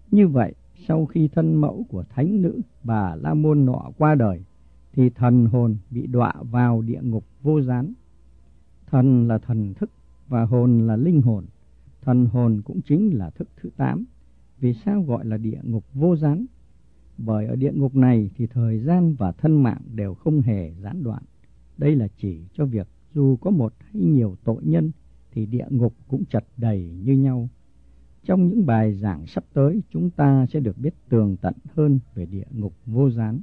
Như vậy, sau khi thân mẫu của thánh nữ Bà La Môn nọ qua đời, thì thần hồn bị đọa vào địa ngục vô gián. Thần là thần thức và hồn là linh hồn. Thần hồn cũng chính là thức thứ 8. Vì sao gọi là địa ngục vô gián? Bởi ở địa ngục này thì thời gian và thân mạng đều không hề gián đoạn. Đây là chỉ cho việc dù có một hay nhiều tội nhân thì địa ngục cũng chật đầy như nhau. Trong những bài giảng sắp tới, chúng ta sẽ được biết tường tận hơn về địa ngục vô gián.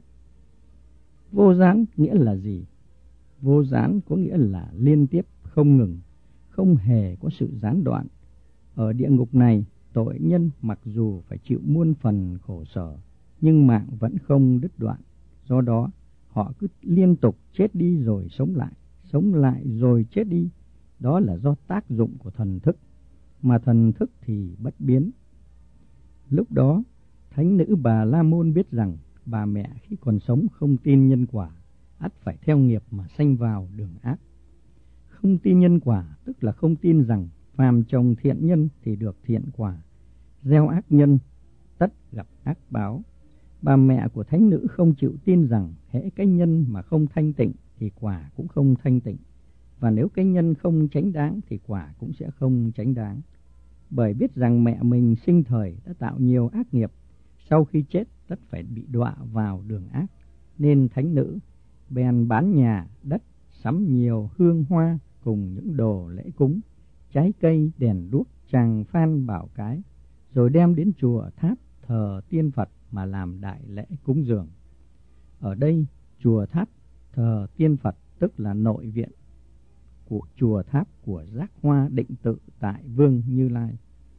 Vô gián nghĩa là gì? Vô gián có nghĩa là liên tiếp, không ngừng, không hề có sự gián đoạn. Ở địa ngục này, tội nhân mặc dù phải chịu muôn phần khổ sở, nhưng mạng vẫn không đứt đoạn. Do đó, họ cứ liên tục chết đi rồi sống lại rồi chết đi. Đó là do tác dụng của thần thức, mà thần thức thì bất biến. Lúc đó, thánh nữ Bà La Môn biết rằng bà mẹ khi còn sống không tin nhân quả, ắt phải theo nghiệp mà sanh vào đường ác. Không tin nhân quả tức là không tin rằng phàm trồng thiện nhân thì được thiện quả, gieo ác nhân tất gặp ác báo. Bà mẹ của thánh nữ không chịu tin rằng hễ cái nhân mà không thanh tịnh thì quả cũng không thanh tịnh, và nếu cái nhân không chánh đáng thì quả cũng sẽ không chánh đáng. Bởi biết rằng mẹ mình sinh thời đã tạo nhiều ác nghiệp, sau khi chết tất phải bị đọa vào đường ác, nên thánh nữ bèn bán nhà, đất, sắm nhiều hương hoa cùng những đồ lễ cúng, trái cây, đèn đuốc, tràng phan bảo cái, rồi đem đến chùa tháp thờ tiên Phật mà làm đại lễ cúng dường. Ở đây, chùa tháp thờ tiên Phật tức là nội viện của chùa tháp của Giác Hoa Định Tự tại Vương Như Lai.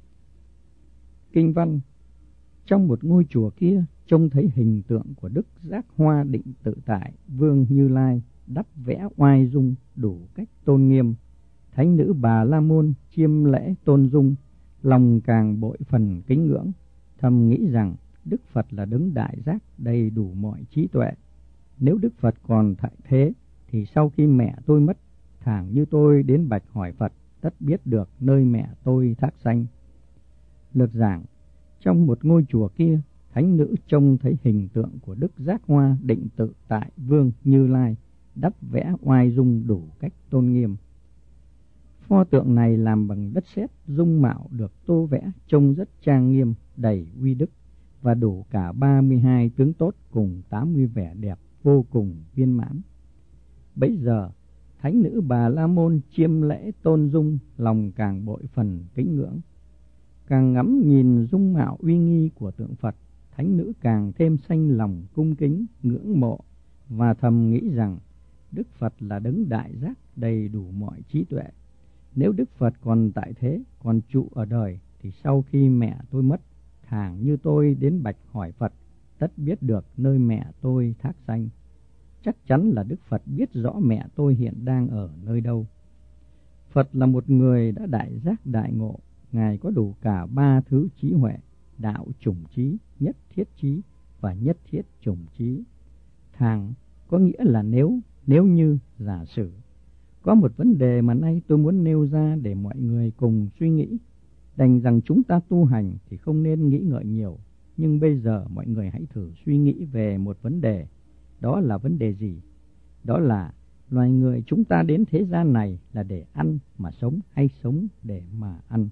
Kinh văn: trong một ngôi chùa kia trông thấy hình tượng của Đức Giác Hoa Định Tự tại Vương Như Lai, đắp vẽ oai dung, đủ cách tôn nghiêm. Thánh nữ Bà La Môn chiêm lễ tôn dung, lòng càng bội phần kính ngưỡng, thầm nghĩ rằng Đức Phật là đấng đại giác đầy đủ mọi trí tuệ. Nếu Đức Phật còn tại thế thì sau khi mẹ tôi mất, thảng như tôi đến bạch hỏi Phật, tất biết được nơi mẹ tôi thác sanh. Lược giảng: trong một ngôi chùa kia, thánh nữ trông thấy hình tượng của Đức Giác Hoa Định Tự tại Vương Như Lai, đắp vẽ oai dung đủ cách tôn nghiêm. Pho tượng này làm bằng đất sét, dung mạo được tô vẽ trông rất trang nghiêm, đầy uy đức, và đủ cả 32 tướng tốt cùng 80 vẻ đẹp vô cùng viên mãn. Bấy giờ, thánh nữ Bà La Môn chiêm lễ tôn dung, lòng càng bội phần kính ngưỡng. Càng ngắm nhìn dung mạo uy nghi của tượng Phật, thánh nữ càng thêm sanh lòng cung kính, ngưỡng mộ, và thầm nghĩ rằng Đức Phật là đấng đại giác đầy đủ mọi trí tuệ. Nếu Đức Phật còn tại thế, còn trụ ở đời, thì sau khi mẹ tôi mất, thảng như tôi đến bạch hỏi Phật, tất biết được nơi mẹ tôi thác sanh. Chắc chắn là Đức Phật biết rõ mẹ tôi hiện đang ở nơi đâu. Phật là một người đã đại giác đại ngộ. Ngài có đủ cả 3 thứ trí huệ: đạo chủng trí, nhất thiết trí và nhất thiết chủng trí. Thảng có nghĩa là nếu như, giả sử. Có một vấn đề mà nay tôi muốn nêu ra để mọi người cùng suy nghĩ. Đành rằng chúng ta tu hành thì không nên nghĩ ngợi nhiều, nhưng bây giờ mọi người hãy thử suy nghĩ về một vấn đề. Đó là vấn đề gì? Đó là loài người chúng ta đến thế gian này là để ăn mà sống, hay sống để mà ăn?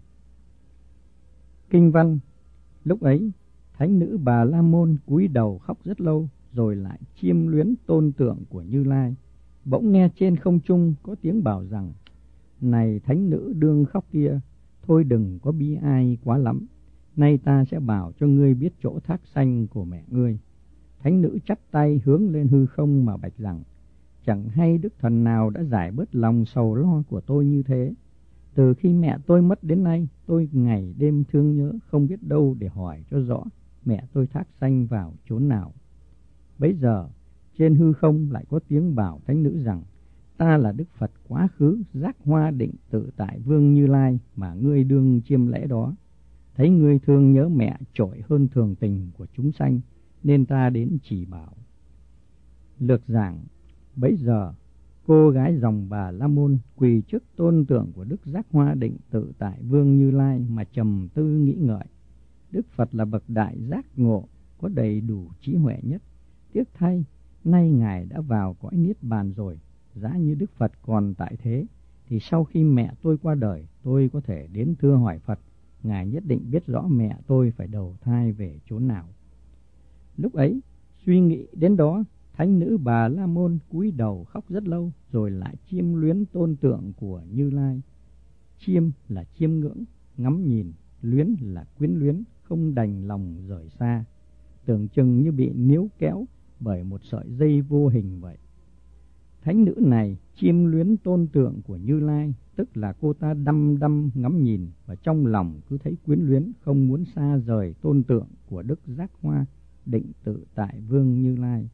Kinh văn: lúc ấy, thánh nữ Bà La Môn cúi đầu khóc rất lâu, rồi lại chiêm luyến tôn tượng của Như Lai. Bỗng nghe trên không trung có tiếng bảo rằng: này thánh nữ đương khóc kia, thôi đừng có bi ai quá lắm. Nay ta sẽ bảo cho ngươi biết chỗ thác sanh của mẹ ngươi. Thánh nữ chắp tay hướng lên hư không mà bạch rằng: chẳng hay đức thần nào đã giải bớt lòng sầu lo của tôi như thế. Từ khi mẹ tôi mất đến nay, tôi ngày đêm thương nhớ, không biết đâu để hỏi cho rõ mẹ tôi thác sanh vào chốn nào. Bấy giờ, trên hư không lại có tiếng bảo thánh nữ rằng: ta là Đức Phật quá khứ Giác Hoa Định Tự tại Vương Như Lai mà ngươi đương chiêm lễ đó. Thấy ngươi thương nhớ mẹ trội hơn thường tình của chúng sanh, nên ta đến chỉ bảo. Lược giảng: bấy giờ, cô gái dòng Bà La Môn quỳ trước tôn tượng của Đức Giác Hoa Định Tự tại Vương Như Lai mà trầm tư nghĩ ngợi. Đức Phật là bậc đại giác ngộ, có đầy đủ trí huệ nhất. Tiếc thay, nay Ngài đã vào cõi Niết Bàn rồi. Giá như Đức Phật còn tại thế, thì sau khi mẹ tôi qua đời, tôi có thể đến thưa hỏi Phật. Ngài nhất định biết rõ mẹ tôi phải đầu thai về chốn nào. Lúc ấy, suy nghĩ đến đó, thánh nữ Bà La Môn cúi đầu khóc rất lâu, rồi lại chiêm luyến tôn tượng của Như Lai. Chiêm là chiêm ngưỡng, ngắm nhìn, luyến là quyến luyến, không đành lòng rời xa, tưởng chừng như bị níu kéo bởi một sợi dây vô hình vậy. Thánh nữ này chiêm luyến tôn tượng của Như Lai, tức là cô ta đăm đăm ngắm nhìn và trong lòng cứ thấy quyến luyến, không muốn xa rời tôn tượng của Đức Giác Hoa Định Tự Tại Vương Như Lai.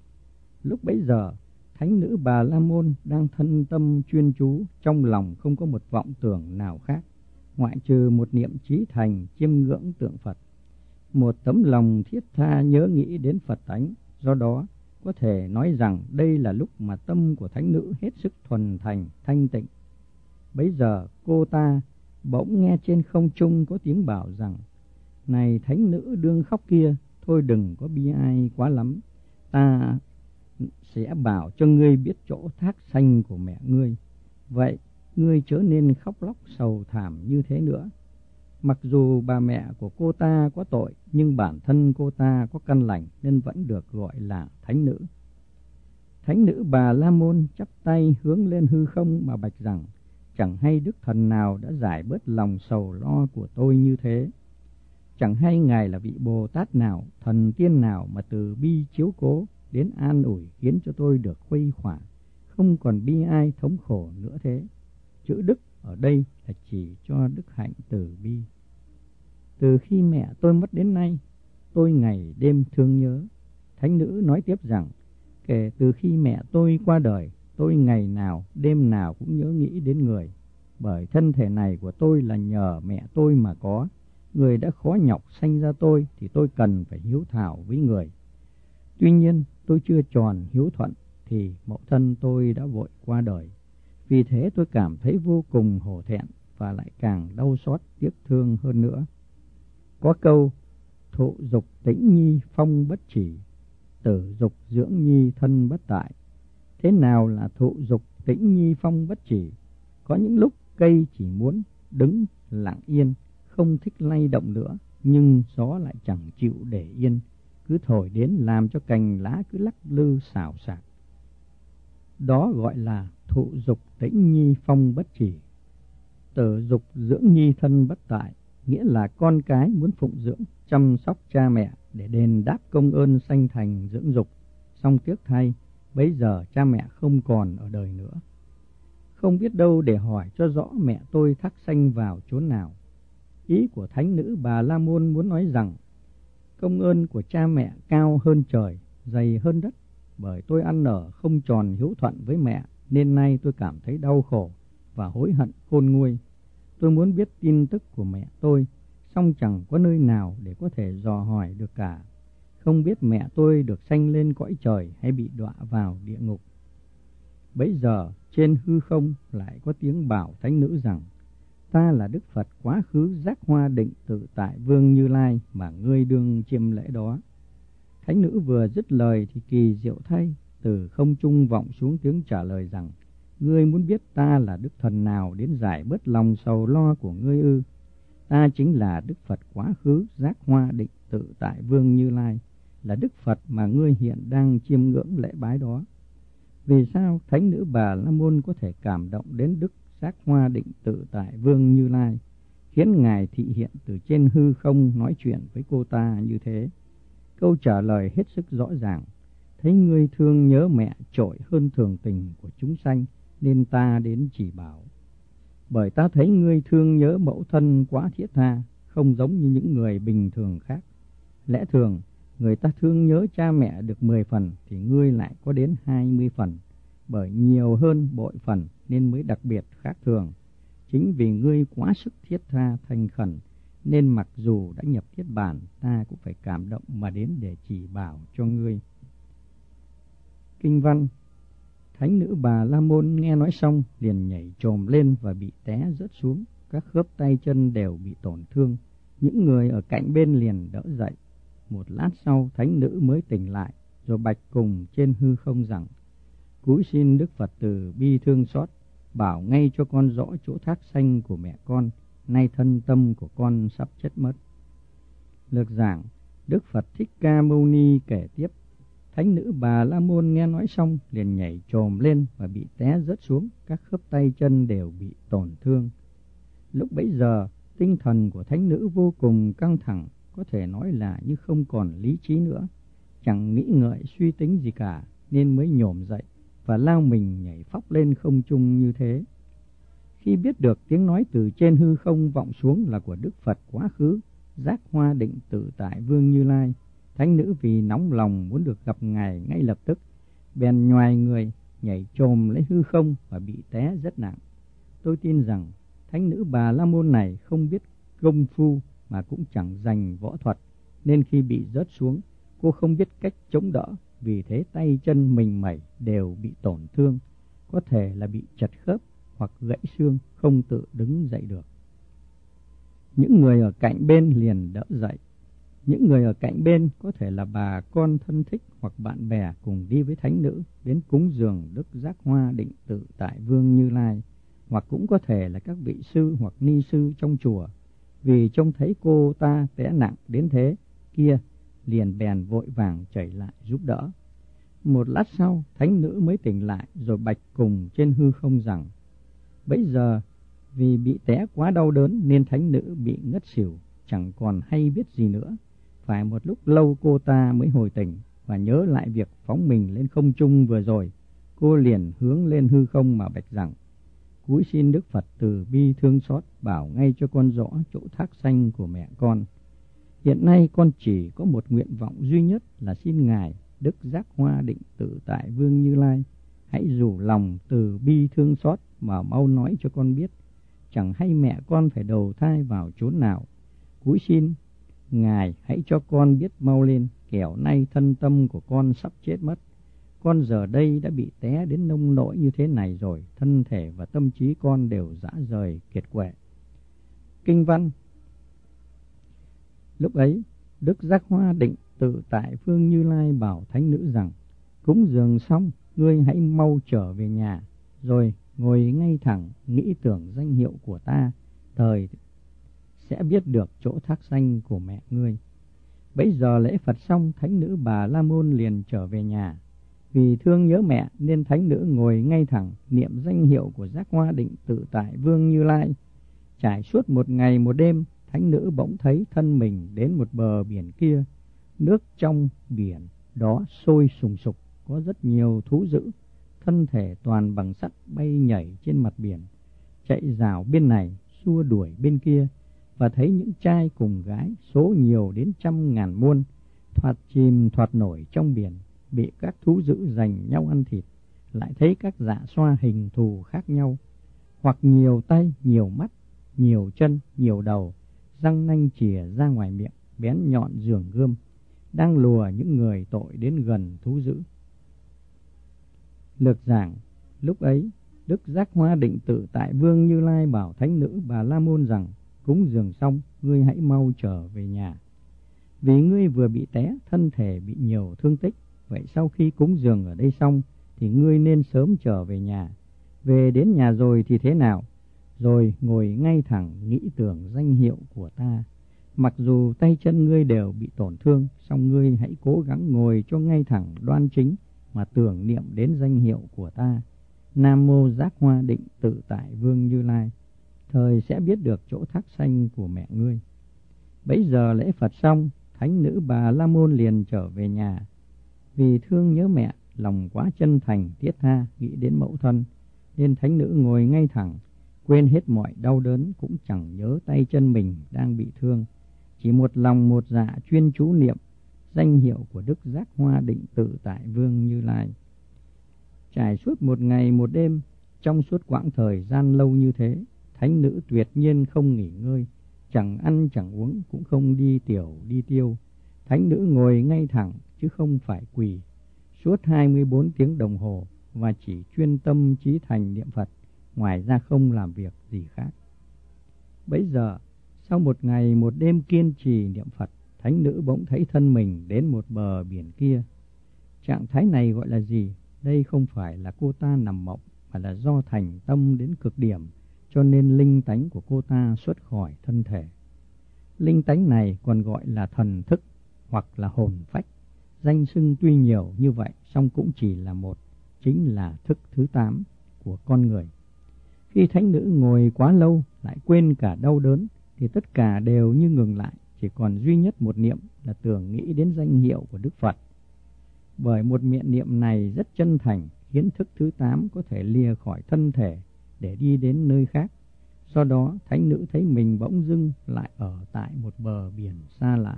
Lúc bấy giờ, thánh nữ Bà La Môn đang thân tâm chuyên chú, trong lòng không có một vọng tưởng nào khác, ngoại trừ một niệm chí thành chiêm ngưỡng tượng Phật, một tấm lòng thiết tha nhớ nghĩ đến Phật tánh. Do đó, có thể nói rằng đây là lúc mà tâm của thánh nữ hết sức thuần thành, thanh tịnh. Bấy giờ cô ta bỗng nghe trên không trung có tiếng bảo rằng: "Này thánh nữ đương khóc kia, thôi đừng có bi ai quá lắm. Ta sẽ bảo cho ngươi biết chỗ thác sanh của mẹ ngươi. Vậy ngươi chớ nên khóc lóc sầu thảm như thế nữa." Mặc dù bà mẹ của cô ta có tội, nhưng bản thân cô ta có căn lành nên vẫn được gọi là thánh nữ. Thánh nữ Bà La Môn chắp tay hướng lên hư không mà bạch rằng: "Chẳng hay đức thần nào đã giải bớt lòng sầu lo của tôi như thế. Chẳng hay Ngài là vị Bồ Tát nào, thần tiên nào mà từ bi chiếu cố đến an ủi khiến cho tôi được khuây khỏa, không còn bi ai thống khổ nữa thế." Chữ đức ở đây là chỉ cho đức hạnh từ bi. Từ khi mẹ tôi mất đến nay, tôi ngày đêm thương nhớ. Thánh nữ nói tiếp rằng: "Kể từ khi mẹ tôi qua đời, tôi ngày nào đêm nào cũng nhớ nghĩ đến người. Bởi thân thể này của tôi là nhờ mẹ tôi mà có. Người đã khó nhọc sanh ra tôi thì tôi cần phải hiếu thảo với người. Tuy nhiên tôi chưa tròn hiếu thuận thì mẫu thân tôi đã vội qua đời. Vì thế tôi cảm thấy vô cùng hổ thẹn và lại càng đau xót tiếc thương hơn nữa. Có câu: thụ dục tĩnh nhi phong bất chỉ, tử dục dưỡng nhi thân bất tại. Thế nào là thụ dục tĩnh nhi phong bất chỉ? Có những lúc cây chỉ muốn đứng lặng yên, không thích lay động nữa, nhưng gió lại chẳng chịu để yên, cứ thổi đến làm cho cành lá cứ lắc lư xào xạc. Đó gọi là thụ dục tĩnh nhi phong bất chỉ. Tử dục dưỡng nhi thân bất tại, nghĩa là con cái muốn phụng dưỡng, chăm sóc cha mẹ để đền đáp công ơn sanh thành dưỡng dục. Song tiếc thay, bấy giờ cha mẹ không còn ở đời nữa. Không biết đâu để hỏi cho rõ mẹ tôi thác sanh vào chốn nào. Ý của thánh nữ Bà La Môn muốn nói rằng công ơn của cha mẹ cao hơn trời, dày hơn đất. Bởi tôi ăn ở không tròn hiếu thuận với mẹ, nên nay tôi cảm thấy đau khổ và hối hận khôn nguôi. Tôi muốn biết tin tức của mẹ tôi, song chẳng có nơi nào để có thể dò hỏi được cả. Không biết mẹ tôi được sanh lên cõi trời hay bị đọa vào địa ngục. Bấy giờ trên hư không lại có tiếng bảo thánh nữ rằng: ta là Đức Phật quá khứ Giác Hoa Định Tự Tại Vương Như Lai mà ngươi đương chiêm lễ đó. Thánh nữ vừa dứt lời thì kỳ diệu thay, từ không trung vọng xuống tiếng trả lời rằng: ngươi muốn biết ta là đức thần nào đến giải bớt lòng sầu lo của ngươi ư? Ta chính là Đức Phật quá khứ Giác Hoa Định Tự Tại Vương Như Lai, là Đức Phật mà ngươi hiện đang chiêm ngưỡng lễ bái đó. Vì sao thánh nữ Bà La Môn có thể cảm động đến Đức Giác Hoa Định Tự Tại Vương Như Lai, khiến Ngài thị hiện từ trên hư không nói chuyện với cô ta như thế? Câu trả lời hết sức rõ ràng: thấy ngươi thương nhớ mẹ trội hơn thường tình của chúng sanh, nên ta đến chỉ bảo. Bởi ta thấy ngươi thương nhớ mẫu thân quá thiết tha, không giống như những người bình thường khác. Lẽ thường, người ta thương nhớ cha mẹ được 10 phần thì ngươi lại có đến 20 phần. Bởi nhiều hơn bội phần nên mới đặc biệt khác thường. Chính vì ngươi quá sức thiết tha thành khẩn, nên mặc dù đã nhập Niết Bàn, ta cũng phải cảm động mà đến để chỉ bảo cho ngươi. Kinh văn: thánh nữ Bà La Môn nghe nói xong liền nhảy chồm lên và bị té rớt xuống, các khớp tay chân đều bị tổn thương, Những người ở cạnh bên liền đỡ dậy. Một lát sau thánh nữ mới tỉnh lại, rồi bạch cùng trên hư không rằng: Cúi xin Đức Phật từ bi thương xót, bảo ngay cho con rõ chỗ thác sanh của mẹ con, nay thân tâm của con sắp chết mất. Lược giảng: Đức Phật Thích Ca Mâu Ni kể tiếp: Thánh nữ Bà La Môn nghe nói xong liền nhảy chồm lên và bị té rớt xuống, các khớp tay chân đều bị tổn thương. Lúc bấy giờ tinh thần của thánh nữ vô cùng căng thẳng, có thể nói là như không còn lý trí nữa, chẳng nghĩ ngợi suy tính gì cả, nên mới nhổm dậy và lao mình nhảy phóc lên không trung như thế. Khi biết được tiếng nói từ trên hư không vọng xuống là của Đức Phật quá khứ, Giác Hoa Định Tự Tại Vương Như Lai, thánh nữ vì nóng lòng muốn được gặp Ngài ngay lập tức, bèn nhoài người nhảy chồm lấy hư không và bị té rất nặng. Tôi tin rằng thánh nữ Bà La Môn này không biết công phu mà cũng chẳng dành võ thuật, nên khi bị rớt xuống, cô không biết cách chống đỡ, vì thế tay chân mình mẩy đều bị tổn thương, có thể là bị chật khớp hoặc gãy xương, không tự đứng dậy được. Những người ở cạnh bên liền đỡ dậy. Những người ở cạnh bên có thể là bà con thân thích hoặc bạn bè cùng đi với thánh nữ đến cúng dường Đức Giác Hoa Định Tự Tại Vương Như Lai, hoặc cũng có thể là các vị sư hoặc ni sư trong chùa, vì trông thấy cô ta té nặng đến thế kia, liền bèn vội vàng chạy lại giúp đỡ. Một lát sau thánh nữ mới tỉnh lại, rồi bạch cùng trên hư không rằng: Bấy giờ vì bị té quá đau đớn nên thánh nữ bị ngất xỉu, chẳng còn hay biết gì nữa. Phải một lúc lâu cô ta mới hồi tỉnh và nhớ lại việc phóng mình lên không trung vừa rồi. Cô liền hướng lên hư không mà bạch rằng: Cúi xin Đức Phật từ bi thương xót, bảo ngay cho con rõ chỗ thác sanh của mẹ con. Hiện nay con chỉ có một nguyện vọng duy nhất là xin Ngài Đức Giác Hoa Định Tự Tại Vương Như Lai hãy rủ lòng từ bi thương xót mà mau nói cho con biết, chẳng hay mẹ con phải đầu thai vào chốn nào. Cúi xin Ngài hãy cho con biết mau lên, kẻo nay thân tâm của con sắp chết mất. Con giờ đây đã bị té đến nông nỗi như thế này rồi, thân thể và tâm trí con đều rã rời kiệt quệ. Kinh văn. Lúc ấy Đức Giác Hoa Định Tự Tại Vương Như Lai bảo thánh nữ rằng: Cúng dường xong, ngươi hãy mau trở về nhà, rồi ngồi ngay thẳng nghĩ tưởng danh hiệu của ta, thời sẽ biết được chỗ thác sanh của mẹ ngươi. Bấy giờ lễ Phật xong, thánh nữ Bà La Môn liền trở về nhà. Vì thương nhớ mẹ nên thánh nữ ngồi ngay thẳng niệm danh hiệu của Giác Hoa Định Tự Tại Vương Như Lai. Trải suốt một ngày một đêm, thánh nữ bỗng thấy thân mình đến một bờ biển kia. Nước trong biển đó sôi sùng sục, có rất nhiều thú dữ, thân thể toàn bằng sắt bay nhảy trên mặt biển, chạy rào bên này, xua đuổi bên kia, và thấy những trai cùng gái số nhiều đến 100.000 muôn, thoạt chìm thoạt nổi trong biển, bị các thú dữ giành nhau ăn thịt. Lại thấy các dạ xoa hình thù khác nhau, hoặc nhiều tay, nhiều mắt, nhiều chân, nhiều đầu, răng nanh chìa ra ngoài miệng, bén nhọn giường gươm, đang lùa những người tội đến gần thú dữ. Lược giảng. Lúc ấy Đức Giác Hoa Định Tự Tại Vương Như Lai bảo thánh nữ Bà La Môn rằng: Cúng dường xong, ngươi hãy mau trở về nhà. Vì ngươi vừa bị té, thân thể bị nhiều thương tích, vậy sau khi cúng dường ở đây xong thì ngươi nên sớm trở về nhà. Về đến nhà rồi thì thế nào? Rồi ngồi ngay thẳng nghĩ tưởng danh hiệu của ta. Mặc dù tay chân ngươi đều bị tổn thương, song ngươi hãy cố gắng ngồi cho ngay thẳng đoan chính mà tưởng niệm đến danh hiệu của ta. Nam Mô Giác Hoa Định Tự Tại Vương Như Lai, thời sẽ biết được chỗ thác sanh của mẹ ngươi. Bấy giờ lễ Phật xong, thánh nữ Bà La Môn liền trở về nhà. Vì thương nhớ mẹ, lòng quá chân thành thiết tha nghĩ đến mẫu thân, nên thánh nữ ngồi ngay thẳng, quên hết mọi đau đớn, cũng chẳng nhớ tay chân mình đang bị thương, chỉ một lòng một dạ chuyên chú niệm danh hiệu của Đức Giác Hoa Định Tự Tại Vương Như Lai. Trải suốt một ngày một đêm, trong suốt quãng thời gian lâu như thế, thánh nữ tuyệt nhiên không nghỉ ngơi, chẳng ăn chẳng uống, cũng không đi tiểu đi tiêu. Thánh nữ ngồi ngay thẳng chứ không phải quỳ, suốt 24 tiếng đồng hồ, và chỉ chuyên tâm chí thành niệm Phật, ngoài ra không làm việc gì khác. Bấy giờ Sau một ngày một đêm kiên trì niệm Phật, thánh nữ bỗng thấy thân mình đến một bờ biển kia. Trạng thái này gọi là gì? Đây không phải là cô ta nằm mộng, mà là do thành tâm đến cực điểm, cho nên linh tánh của cô ta xuất khỏi thân thể. Linh tánh này còn gọi là thần thức hoặc là hồn phách. Danh xưng tuy nhiều như vậy, song cũng chỉ là một, chính là thức thứ 8 của con người. Khi thánh nữ ngồi quá lâu lại quên cả đau đớn, thì tất cả đều như ngừng lại, chỉ còn duy nhất một niệm là tưởng nghĩ đến danh hiệu của Đức Phật. Bởi một miệng niệm này rất chân thành, khiến thức thứ 8 có thể lìa khỏi thân thể để đi đến nơi khác. Do đó, thánh nữ thấy mình bỗng dưng lại ở tại một bờ biển xa lạ.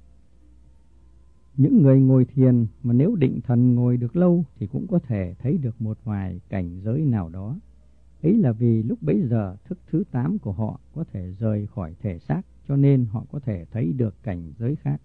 Những người ngồi thiền mà nếu định thần ngồi được lâu thì cũng có thể thấy được một vài cảnh giới nào đó. Ấy là vì lúc bấy giờ thức thứ 8 của họ có thể rời khỏi thể xác, cho nên họ có thể thấy được cảnh giới khác.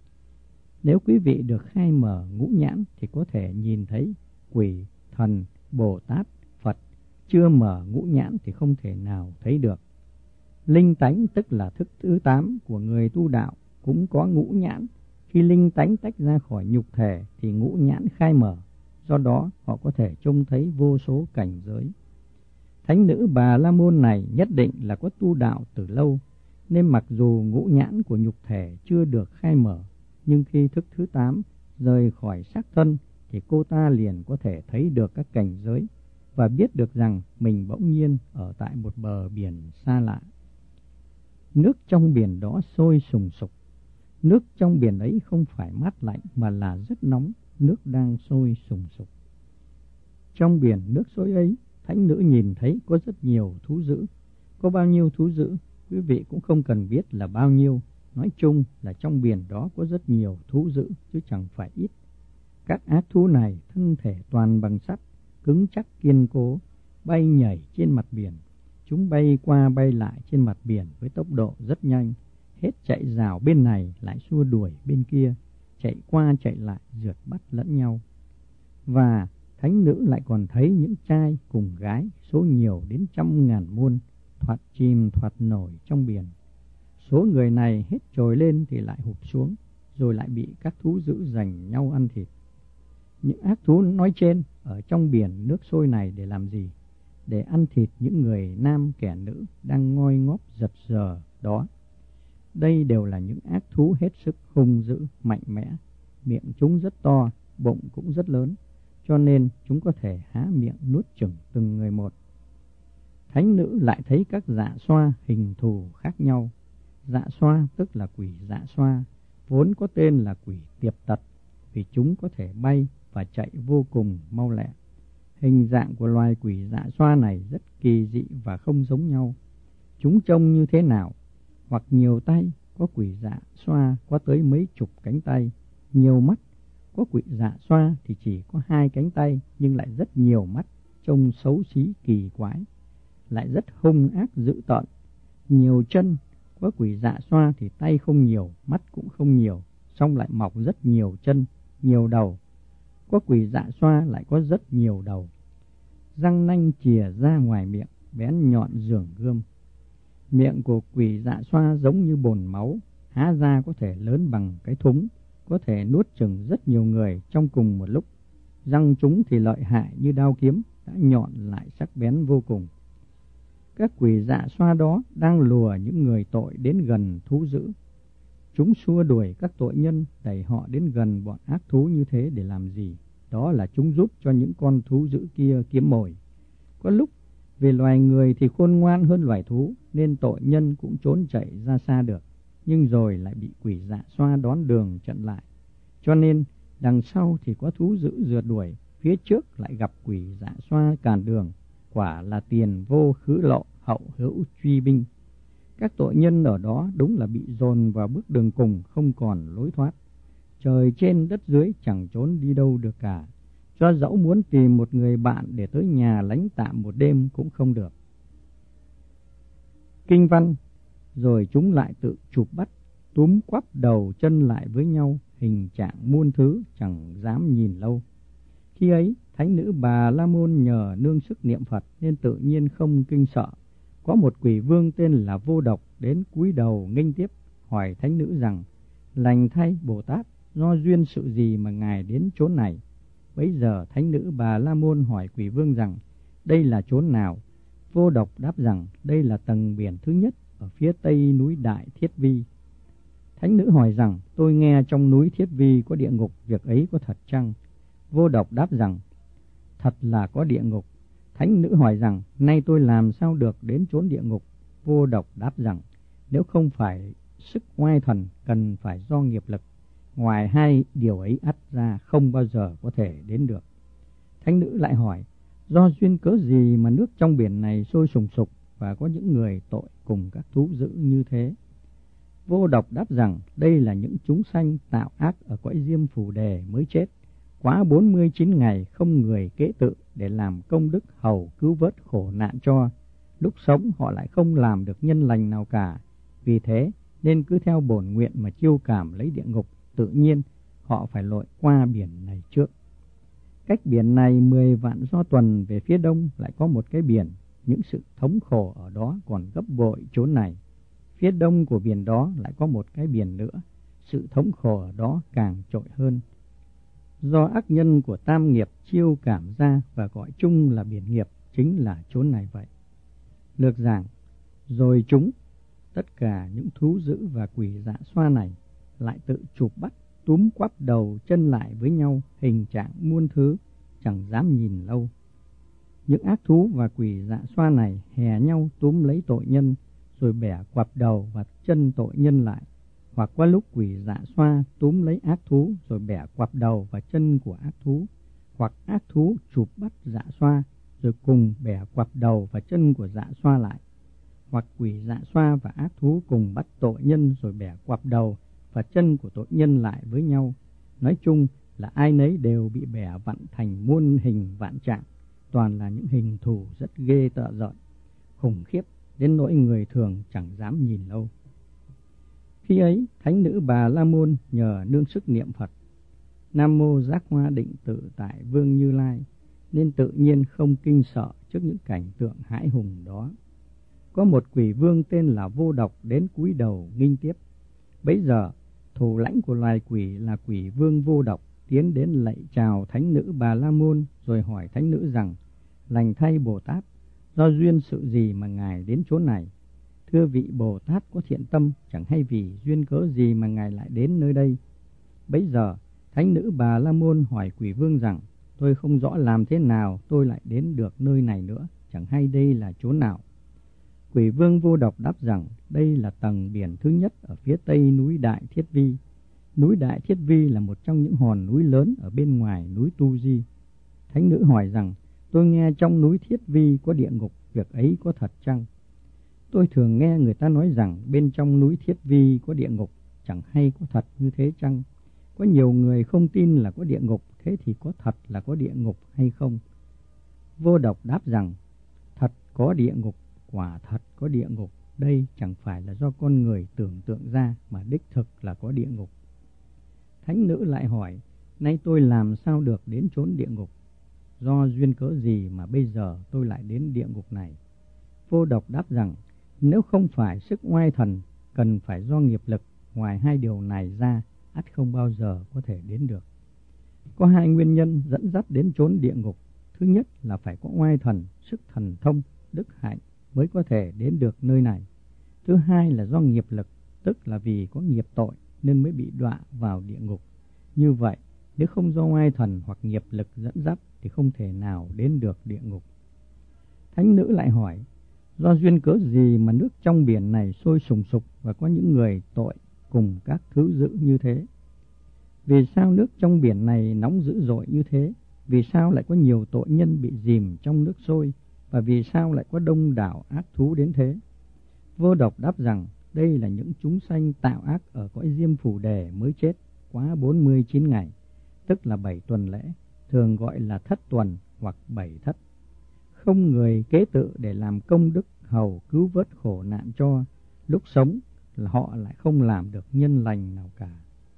Nếu quý vị được khai mở ngũ nhãn thì có thể nhìn thấy quỷ, thần, Bồ Tát, Phật. Chưa mở ngũ nhãn thì không thể nào thấy được. Linh tánh tức là thức thứ 8 của người tu đạo cũng có ngũ nhãn. Khi linh tánh tách ra khỏi nhục thể thì ngũ nhãn khai mở, do đó họ có thể trông thấy vô số cảnh giới. Thánh nữ Bà La Môn này nhất định là có tu đạo từ lâu, nên mặc dù ngũ nhãn của nhục thể chưa được khai mở, nhưng khi thức thứ 8 rời khỏi xác thân thì cô ta liền có thể thấy được các cảnh giới và biết được rằng mình bỗng nhiên ở tại một bờ biển xa lạ. Nước trong biển đó sôi sùng sục. Nước trong biển ấy không phải mát lạnh mà là rất nóng, nước đang sôi sùng sục. Trong biển nước sôi ấy, thánh nữ nhìn thấy có rất nhiều thú dữ. Có bao nhiêu thú dữ, quý vị cũng không cần biết là bao nhiêu. Nói chung là trong biển đó có rất nhiều thú dữ, chứ chẳng phải ít. Các ác thú này thân thể toàn bằng sắt, cứng chắc kiên cố, bay nhảy trên mặt biển. Chúng bay qua bay lại trên mặt biển với tốc độ rất nhanh, hết chạy rào bên này lại xua đuổi bên kia, chạy qua chạy lại rượt bắt lẫn nhau. Và thánh nữ lại còn thấy những trai cùng gái số nhiều đến 100.000 muôn, thoạt chìm thoạt nổi trong biển. Số người này hết trồi lên thì lại hụp xuống, rồi lại bị các thú dữ giành nhau ăn thịt. Những ác thú nói trên ở trong biển nước sôi này để làm gì? Để ăn thịt những người nam kẻ nữ đang ngoi ngóp giật giờ đó. Đây đều là những ác thú hết sức hung dữ, mạnh mẽ. Miệng chúng rất to, bụng cũng rất lớn, cho nên chúng có thể há miệng nuốt chửng từng người một. Thánh nữ lại thấy các dạ xoa hình thù khác nhau. Dạ xoa tức là quỷ dạ xoa, vốn có tên là quỷ tiệp tật, vì chúng có thể bay và chạy vô cùng mau lẹ. Hình dạng của loài quỷ dạ xoa này rất kỳ dị và không giống nhau. Chúng trông như thế nào? Hoặc nhiều tay, có quỷ dạ xoa có tới mấy chục cánh tay. Nhiều mắt, có quỷ dạ xoa thì chỉ có 2 cánh tay nhưng lại rất nhiều mắt, trông xấu xí kỳ quái, lại rất hung ác dữ tợn. Nhiều chân, có quỷ dạ xoa thì tay không nhiều, mắt cũng không nhiều, song lại mọc rất nhiều chân. Nhiều đầu, có quỷ dạ xoa lại có rất nhiều đầu. Răng nanh chìa ra ngoài miệng, bén nhọn giường gươm. Miệng của quỷ dạ xoa giống như bồn máu, há ra có thể lớn bằng cái thúng, có thể nuốt chửng rất nhiều người trong cùng một lúc. Răng chúng thì lợi hại như đao kiếm, đã nhọn lại sắc bén vô cùng. Các quỷ dạ xoa đó đang lùa những người tội đến gần thú dữ. Chúng xua đuổi các tội nhân, đẩy họ đến gần bọn ác thú như thế để làm gì? Đó là chúng giúp cho những con thú dữ kia kiếm mồi. Có lúc vì loài người thì khôn ngoan hơn loài thú, nên tội nhân cũng trốn chạy ra xa được, nhưng rồi lại bị quỷ dạ xoa đón đường chặn lại. Cho nên đằng sau thì có thú dữ rượt đuổi, phía trước lại gặp quỷ dạ xoa cản đường. Quả là tiền vô khứ lộ, hậu hữu truy binh. Các tội nhân ở đó đúng là bị dồn vào bước đường cùng, không còn lối thoát. Trời trên đất dưới chẳng trốn đi đâu được cả. Cho dẫu muốn tìm một người bạn để tới nhà lánh tạm một đêm cũng không được. Kinh văn, rồi chúng lại tự chụp bắt, túm quắp đầu chân lại với nhau, hình trạng muôn thứ chẳng dám nhìn lâu. Khi ấy, thánh nữ Bà La Môn nhờ nương sức niệm Phật nên tự nhiên không kinh sợ. Có một quỷ vương tên là Vô Độc đến cúi đầu nghênh tiếp, hỏi thánh nữ rằng: Lành thay Bồ Tát, do duyên sự gì mà ngài đến chốn này? Bấy giờ thánh nữ Bà La Môn hỏi Quỷ Vương rằng: Đây là chốn nào? Vô Độc đáp rằng: Đây là tầng biển thứ nhất ở phía tây núi Đại Thiết Vi. Thánh nữ hỏi rằng: Tôi nghe trong núi Thiết Vi có địa ngục, việc ấy có thật chăng? Vô Độc đáp rằng: Thật là có địa ngục. Thánh nữ hỏi rằng: Nay tôi làm sao được đến chốn địa ngục? Vô Độc đáp rằng: Nếu không phải sức oai thần, cần phải do nghiệp lực. Ngoài hai điều ấy ắt ra không bao giờ có thể đến được. Thánh nữ lại hỏi: Do duyên cớ gì mà nước trong biển này sôi sùng sục và có những người tội cùng các thú dữ như thế? Vô Độc đáp rằng: Đây là những chúng sanh tạo ác ở cõi Diêm Phù Đề mới chết, quá 49 ngày không người kế tự để làm công đức hầu cứu vớt khổ nạn cho. Lúc sống họ lại không làm được nhân lành nào cả, vì thế nên cứ theo bổn nguyện mà chiêu cảm lấy địa ngục. Tự nhiên họ phải lội qua biển này trước. Cách biển này 10 vạn do tuần về phía đông lại có một cái biển, những sự thống khổ ở đó còn gấp bội chốn này. Phía đông của biển đó lại có một cái biển nữa, sự thống khổ ở đó càng trội hơn. Do ác nhân của tam nghiệp chiêu cảm ra và gọi chung là biển nghiệp, chính là chốn này vậy. Lược giảng: Rồi chúng, tất cả những thú dữ và quỷ dạ xoa này, lại tự chụp bắt, túm quắp đầu chân lại với nhau, hình trạng muôn thứ, chẳng dám nhìn lâu. Những ác thú và quỷ dạ xoa này hè nhau túm lấy tội nhân, rồi bẻ quặp đầu và chân tội nhân lại. Hoặc qua lúc quỷ dạ xoa túm lấy ác thú, rồi bẻ quặp đầu và chân của ác thú. Hoặc ác thú chụp bắt dạ xoa, rồi cùng bẻ quặp đầu và chân của dạ xoa lại. Hoặc quỷ dạ xoa và ác thú cùng bắt tội nhân, rồi bẻ quặp đầu và chân của tội nhân lại với nhau. Nói chung là ai nấy đều bị bẻ vặn thành muôn hình vạn trạng, toàn là những hình thù rất ghê tợ rợn, khủng khiếp đến nỗi người thường chẳng dám nhìn lâu. Khi ấy thánh nữ Bà La Môn nhờ nương sức niệm Phật Nam Mô Giác Hoa Định Tự Tại Vương Như Lai, nên tự nhiên không kinh sợ trước những cảnh tượng hãi hùng đó. Có một quỷ vương tên là Vô Độc đến cúi đầu nghinh tiếp. Bấy giờ thủ lãnh của loài quỷ là quỷ vương Vô Độc tiến đến lạy chào thánh nữ Bà La Môn, rồi hỏi thánh nữ rằng: Lành thay Bồ Tát, do duyên sự gì mà ngài đến chỗ này? Thưa vị Bồ Tát có thiện tâm, chẳng hay vì duyên cớ gì mà ngài lại đến nơi đây? Bấy giờ thánh nữ Bà La Môn hỏi quỷ vương rằng: Tôi không rõ làm thế nào tôi lại đến được nơi này nữa, chẳng hay đây là chỗ nào? Quỷ vương Vô Độc đáp rằng: Đây là tầng biển thứ nhất ở phía tây núi Đại Thiết Vi. Núi Đại Thiết Vi là một trong những hòn núi lớn ở bên ngoài núi Tu Di. Thánh nữ hỏi rằng: Tôi nghe trong núi Thiết Vi có địa ngục, việc ấy có thật chăng? Tôi thường nghe người ta nói rằng bên trong núi Thiết Vi có địa ngục, chẳng hay có thật như thế chăng? Có nhiều người không tin là có địa ngục, thế thì có thật là có địa ngục hay không? Vô Độc đáp rằng: Thật có địa ngục, quả thật có địa ngục. Đây chẳng phải là do con người tưởng tượng ra, mà đích thực là có địa ngục. Thánh nữ lại hỏi: Nay tôi làm sao được đến chốn địa ngục? Do duyên cớ gì mà bây giờ tôi lại đến địa ngục này? Vô Độc đáp rằng: Nếu không phải sức oai thần, cần phải do nghiệp lực. Ngoài hai điều này ra, ắt không bao giờ có thể đến được. Có hai nguyên nhân dẫn dắt đến chốn địa ngục. Thứ nhất là phải có oai thần, sức thần thông, đức hạnh mới có thể đến được nơi này. Thứ hai là do nghiệp lực, tức là vì có nghiệp tội nên mới bị đọa vào địa ngục. Như vậy, nếu không do oai thần hoặc nghiệp lực dẫn dắt thì không thể nào đến được địa ngục. Thánh nữ lại hỏi: Do duyên cớ gì mà nước trong biển này sôi sùng sục và có những người tội cùng các thứ dữ như thế? Vì sao nước trong biển này nóng dữ dội như thế? Vì sao lại có nhiều tội nhân bị dìm trong nước sôi? Và vì sao lại có đông đảo ác thú đến thế? Vô Độc đáp rằng: Đây là những chúng sanh tạo ác ở cõi Diêm Phù Đề mới chết, quá 49 ngày, tức là 7 tuần lễ, thường gọi là thất tuần hoặc 7 thất. Không người kế tự để làm công đức hầu cứu vớt khổ nạn cho. Lúc sống là họ lại không làm được nhân lành nào cả.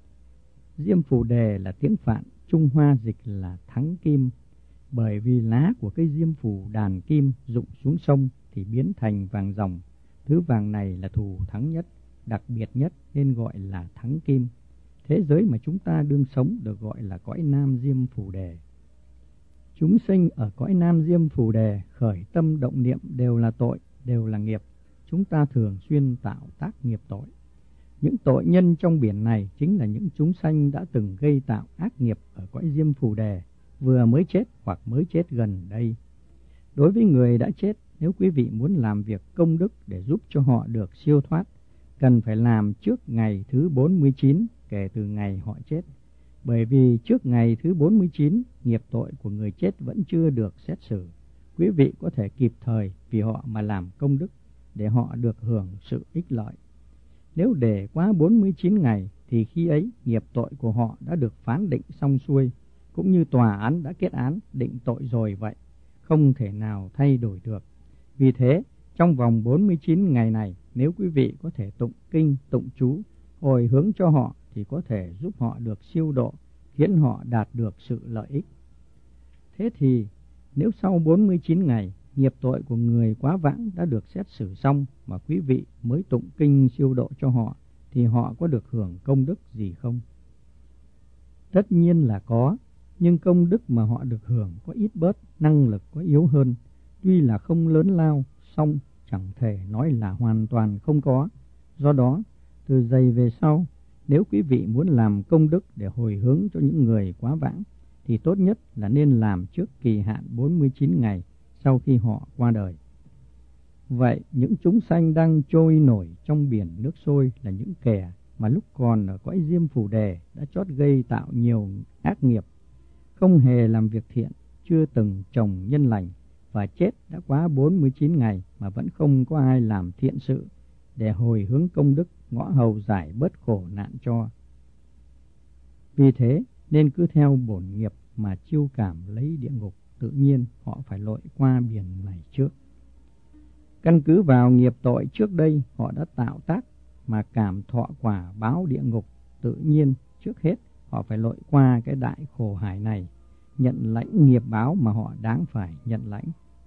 Diêm Phù Đề là tiếng Phạn, Trung Hoa dịch là thắng kim. Bởi vì lá của cây diêm phù đàn kim rụng xuống sông thì biến thành vàng ròng, Thứ vàng này là thù thắng nhất, đặc biệt nhất nên gọi là thắng kim. Thế giới mà chúng ta đương sống được gọi là cõi Nam Diêm Phù Đề. Chúng sinh ở cõi Nam Diêm Phù Đề khởi tâm động niệm đều là tội, đều là nghiệp. Chúng ta thường xuyên tạo tác nghiệp tội. Những tội nhân trong biển này chính là những chúng sanh đã từng gây tạo ác nghiệp ở cõi Diêm Phù Đề, vừa mới chết hoặc mới chết gần đây. Đối với người đã chết, nếu quý vị muốn làm việc công đức để giúp cho họ được siêu thoát, cần phải làm trước ngày thứ 49 kể từ ngày họ chết. Bởi vì trước ngày thứ 49, nghiệp tội của người chết vẫn chưa được xét xử. Quý vị có thể kịp thời vì họ mà làm công đức để họ được hưởng sự ích lợi. Nếu để quá 49 ngày thì khi ấy nghiệp tội của họ đã được phán định xong xuôi, cũng như tòa án đã kết án định tội rồi vậy, không thể nào thay đổi được. Vì thế, trong vòng 49 ngày này, nếu quý vị có thể tụng kinh, tụng chú, hồi hướng cho họ thì có thể giúp họ được siêu độ, khiến họ đạt được sự lợi ích. Thế thì, nếu sau 49 ngày, nghiệp tội của người quá vãng đã được xét xử xong mà quý vị mới tụng kinh siêu độ cho họ, thì họ có được hưởng công đức gì không? Tất nhiên là có, nhưng công đức mà họ được hưởng có ít bớt, năng lực có yếu hơn. Tuy là không lớn lao, song chẳng thể nói là hoàn toàn không có. Do đó, từ giây về sau, nếu quý vị muốn làm công đức để hồi hướng cho những người quá vãng, thì tốt nhất là nên làm trước kỳ hạn 49 ngày sau khi họ qua đời. Vậy, những chúng sanh đang trôi nổi trong biển nước sôi là những kẻ mà lúc còn ở cõi Diêm Phù Đề đã chót gây tạo nhiều ác nghiệp, không hề làm việc thiện, chưa từng trồng nhân lành, và chết đã quá 49 ngày mà vẫn không có ai làm thiện sự để hồi hướng công đức ngõ hầu giải bớt khổ nạn cho. Vì thế nên cứ theo bổn nghiệp mà chiêu cảm lấy địa ngục, tự nhiên họ phải lội qua biển này trước. Căn cứ vào nghiệp tội trước đây họ đã tạo tác mà cảm thọ quả báo địa ngục, tự nhiên trước hết họ phải lội qua cái đại khổ hải này, nhận lãnh nghiệp báo mà họ đáng phải nhận lãnh.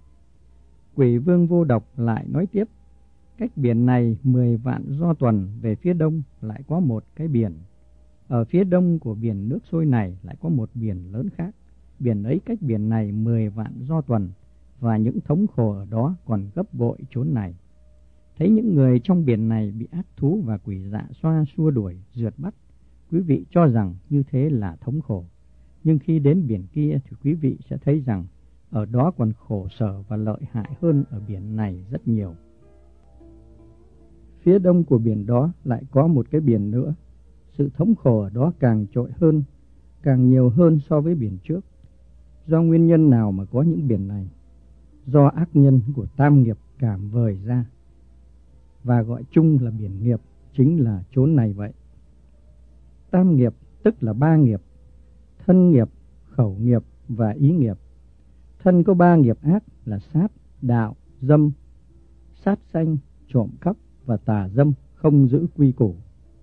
Quỷ vương Vô Độc lại nói tiếp, cách biển này 10 vạn do tuần về phía đông lại có một cái biển. Ở phía đông của biển nước sôi này lại có một biển lớn khác. Biển ấy cách biển này 10 vạn do tuần, và những thống khổ ở đó còn gấp bội chốn này. Thấy những người trong biển này bị ác thú và quỷ dạ xoa xua đuổi, rượt bắt, quý vị cho rằng như thế là thống khổ. Nhưng khi đến biển kia thì quý vị sẽ thấy rằng ở đó còn khổ sở và lợi hại hơn ở biển này rất nhiều. Phía đông của biển đó lại có một cái biển nữa. Sự thống khổ ở đó càng trội hơn, càng nhiều hơn so với biển trước. Do nguyên nhân nào mà có những biển này? Do ác nhân của tam nghiệp cảm vời ra, và gọi chung là biển nghiệp, chính là chốn này vậy. Tam nghiệp tức là 3 nghiệp: thân nghiệp, khẩu nghiệp và ý nghiệp. Thân có 3 nghiệp ác là sát, đạo, dâm, sát sanh, trộm cắp và tà dâm, không giữ quy củ.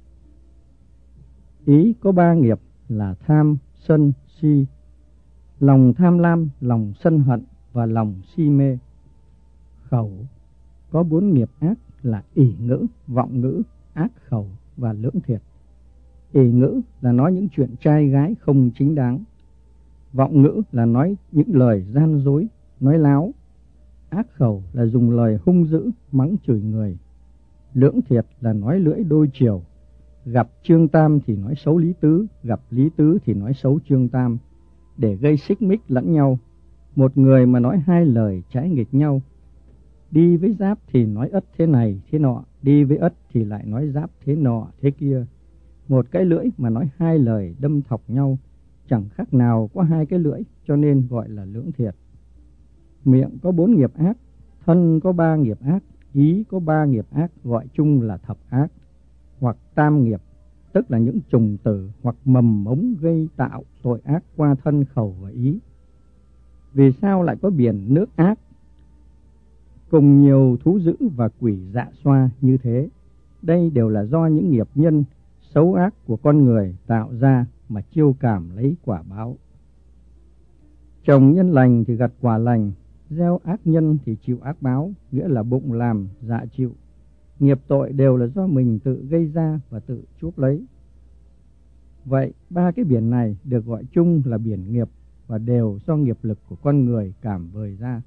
Ý có 3 nghiệp là tham, sân, si, lòng tham lam, lòng sân hận và lòng si mê. Khẩu có 4 nghiệp ác là ỷ ngữ, vọng ngữ, ác khẩu và lưỡng thiệt. Ỷ ngữ là nói những chuyện trai gái không chính đáng. Vọng ngữ là nói những lời gian dối, nói láo. Ác khẩu là dùng lời hung dữ, mắng chửi người. Lưỡng thiệt là nói lưỡi đôi chiều. Gặp Trương Tam thì nói xấu Lý Tứ, gặp Lý Tứ thì nói xấu Trương Tam, để gây xích mích lẫn nhau. Một người mà nói 2 lời trái nghịch nhau, đi với Giáp thì nói Ất thế này thế nọ, đi với Ất thì lại nói Giáp thế nọ thế kia. Một cái lưỡi mà nói 2 lời đâm thọc nhau, chẳng khác nào có 2 cái lưỡi, cho nên gọi là lưỡng thiệt. Miệng có 4 nghiệp ác, thân có 3 nghiệp ác, ý có 3 nghiệp ác, gọi chung là thập ác, hoặc tam nghiệp, tức là những trùng tử hoặc mầm mống gây tạo tội ác qua thân, khẩu và ý. Vì sao lại có biển nước ác cùng nhiều thú dữ và quỷ dạ xoa như thế? Đây đều là do những nghiệp nhân xấu ác của con người tạo ra mà chiêu cảm lấy quả báo. Trồng nhân lành thì gặt quả lành, gieo ác nhân thì chịu ác báo, nghĩa là bụng làm dạ chịu. Nghiệp tội đều là do mình tự gây ra và tự chuốc lấy. Vậy ba cái biển này được gọi chung là biển nghiệp và đều do nghiệp lực của con người cảm vời ra.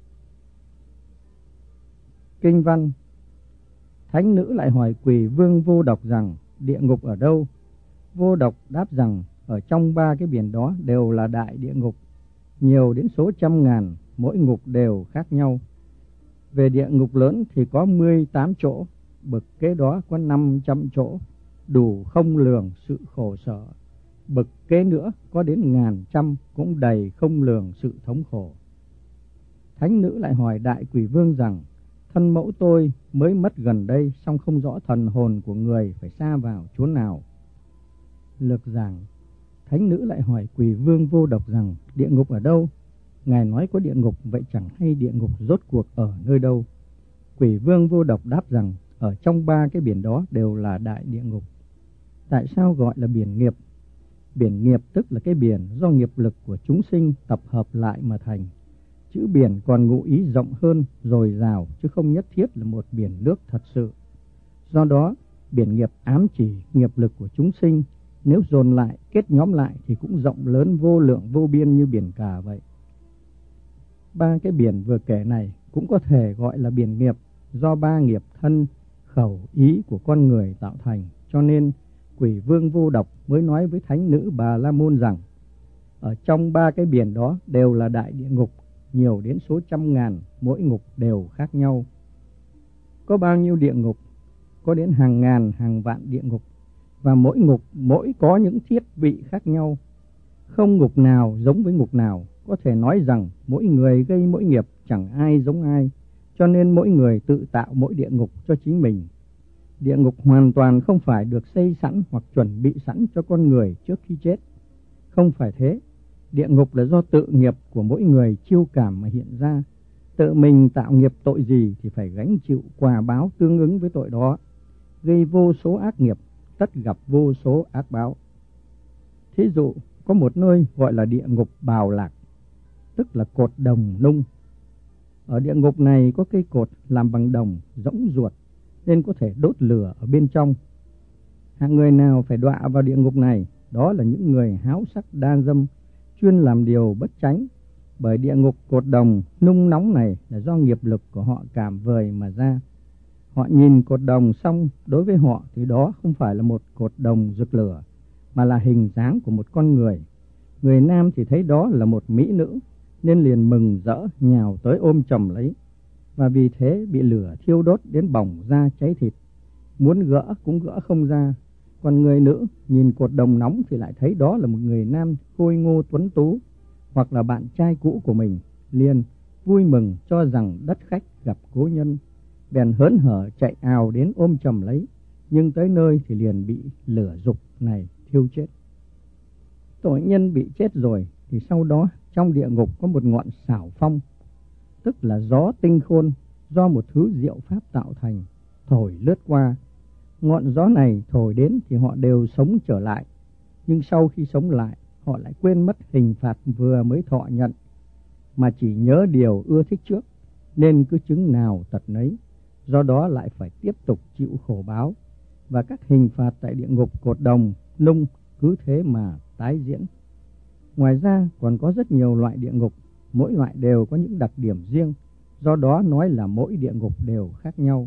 Kinh văn: Thánh nữ lại hỏi Quỷ Vương Vô Độc rằng địa ngục ở đâu? Vô Độc đáp rằng ở trong ba cái biển đó đều là đại địa ngục, nhiều đến số trăm ngàn, mỗi ngục đều khác nhau. Về địa ngục lớn thì có 18 chỗ, bậc kế đó có 500 chỗ, đủ không lường sự khổ sở. Bậc kế nữa có đến ngàn trăm, cũng đầy không lường sự thống khổ. Thánh nữ lại hỏi Đại Quỷ Vương rằng thân mẫu tôi mới mất gần đây, song không rõ thần hồn của người phải sa vào chốn nào. Lược giảng: Thánh nữ lại hỏi Quỷ Vương Vô Độc rằng địa ngục ở đâu? Ngài nói có địa ngục, vậy chẳng hay địa ngục rốt cuộc ở nơi đâu? Quỷ Vương Vô Độc đáp rằng ở trong ba cái biển đó đều là đại địa ngục. Tại sao gọi là biển nghiệp? Biển nghiệp tức là cái biển do nghiệp lực của chúng sinh tập hợp lại mà thành. Chữ biển còn ngụ ý rộng hơn, dồi dào, chứ không nhất thiết là một biển nước thật sự. Do đó, biển nghiệp ám chỉ nghiệp lực của chúng sinh, nếu dồn lại, kết nhóm lại thì cũng rộng lớn vô lượng vô biên như biển cả vậy. Ba cái biển vừa kể này cũng có thể gọi là biển nghiệp, do ba nghiệp thân, khẩu, ý của con người tạo thành. Cho nên Quỷ Vương Vô Độc mới nói với thánh nữ Bà La Môn rằng ở trong ba cái biển đó đều là đại địa ngục, nhiều đến số trăm ngàn, mỗi ngục đều khác nhau. Có bao nhiêu địa ngục? Có đến hàng ngàn, hàng vạn địa ngục, và mỗi ngục mỗi có những thiết bị khác nhau. Không ngục nào giống với ngục nào. Có thể nói rằng mỗi người gây mỗi nghiệp, chẳng ai giống ai, cho nên mỗi người tự tạo mỗi địa ngục cho chính mình. Địa ngục hoàn toàn không phải được xây sẵn hoặc chuẩn bị sẵn cho con người trước khi chết. Không phải thế. Địa ngục là do tự nghiệp của mỗi người chiêu cảm mà hiện ra. Tự mình tạo nghiệp tội gì thì phải gánh chịu quả báo tương ứng với tội đó. Gây vô số ác nghiệp, tất gặp vô số ác báo. Thí dụ, có một nơi gọi là địa ngục Bào Lạc, tức là cột đồng nung. Ở địa ngục này có cây cột làm bằng đồng, rỗng ruột, nên có thể đốt lửa ở bên trong. Hạng người nào phải đọa vào địa ngục này? Đó là những người háo sắc đa dâm, chuyên làm điều bất chánh. Bởi địa ngục cột đồng nung nóng này là do nghiệp lực của họ cảm vời mà ra. Họ nhìn cột đồng xong, đối với họ thì đó không phải là một cột đồng rực lửa, mà là hình dáng của một con người. Người nam thì thấy đó là một mỹ nữ, nên liền mừng rỡ nhào tới ôm chầm lấy, và vì thế bị lửa thiêu đốt đến bỏng da cháy thịt, muốn gỡ cũng gỡ không ra. Còn người nữ nhìn cột đồng nóng thì lại thấy đó là một người nam khôi ngô tuấn tú, hoặc là bạn trai cũ của mình, liền vui mừng cho rằng đất khách gặp cố nhân, bèn hớn hở chạy ào đến ôm chầm lấy, nhưng tới nơi thì liền bị lửa dục này thiêu chết. Tội nhân bị chết rồi thì sau đó trong địa ngục có một ngọn xảo phong, tức là gió tinh khôn do một thứ diệu pháp tạo thành, thổi lướt qua. Ngọn gió này thổi đến thì họ đều sống trở lại, nhưng sau khi sống lại họ lại quên mất hình phạt vừa mới thọ nhận, mà chỉ nhớ điều ưa thích trước, nên cứ chứng nào tật nấy. Do đó lại phải tiếp tục chịu khổ báo, và các hình phạt tại địa ngục cột đồng nung cứ thế mà tái diễn. Ngoài ra còn có rất nhiều loại địa ngục, mỗi loại đều có những đặc điểm riêng, do đó nói là mỗi địa ngục đều khác nhau.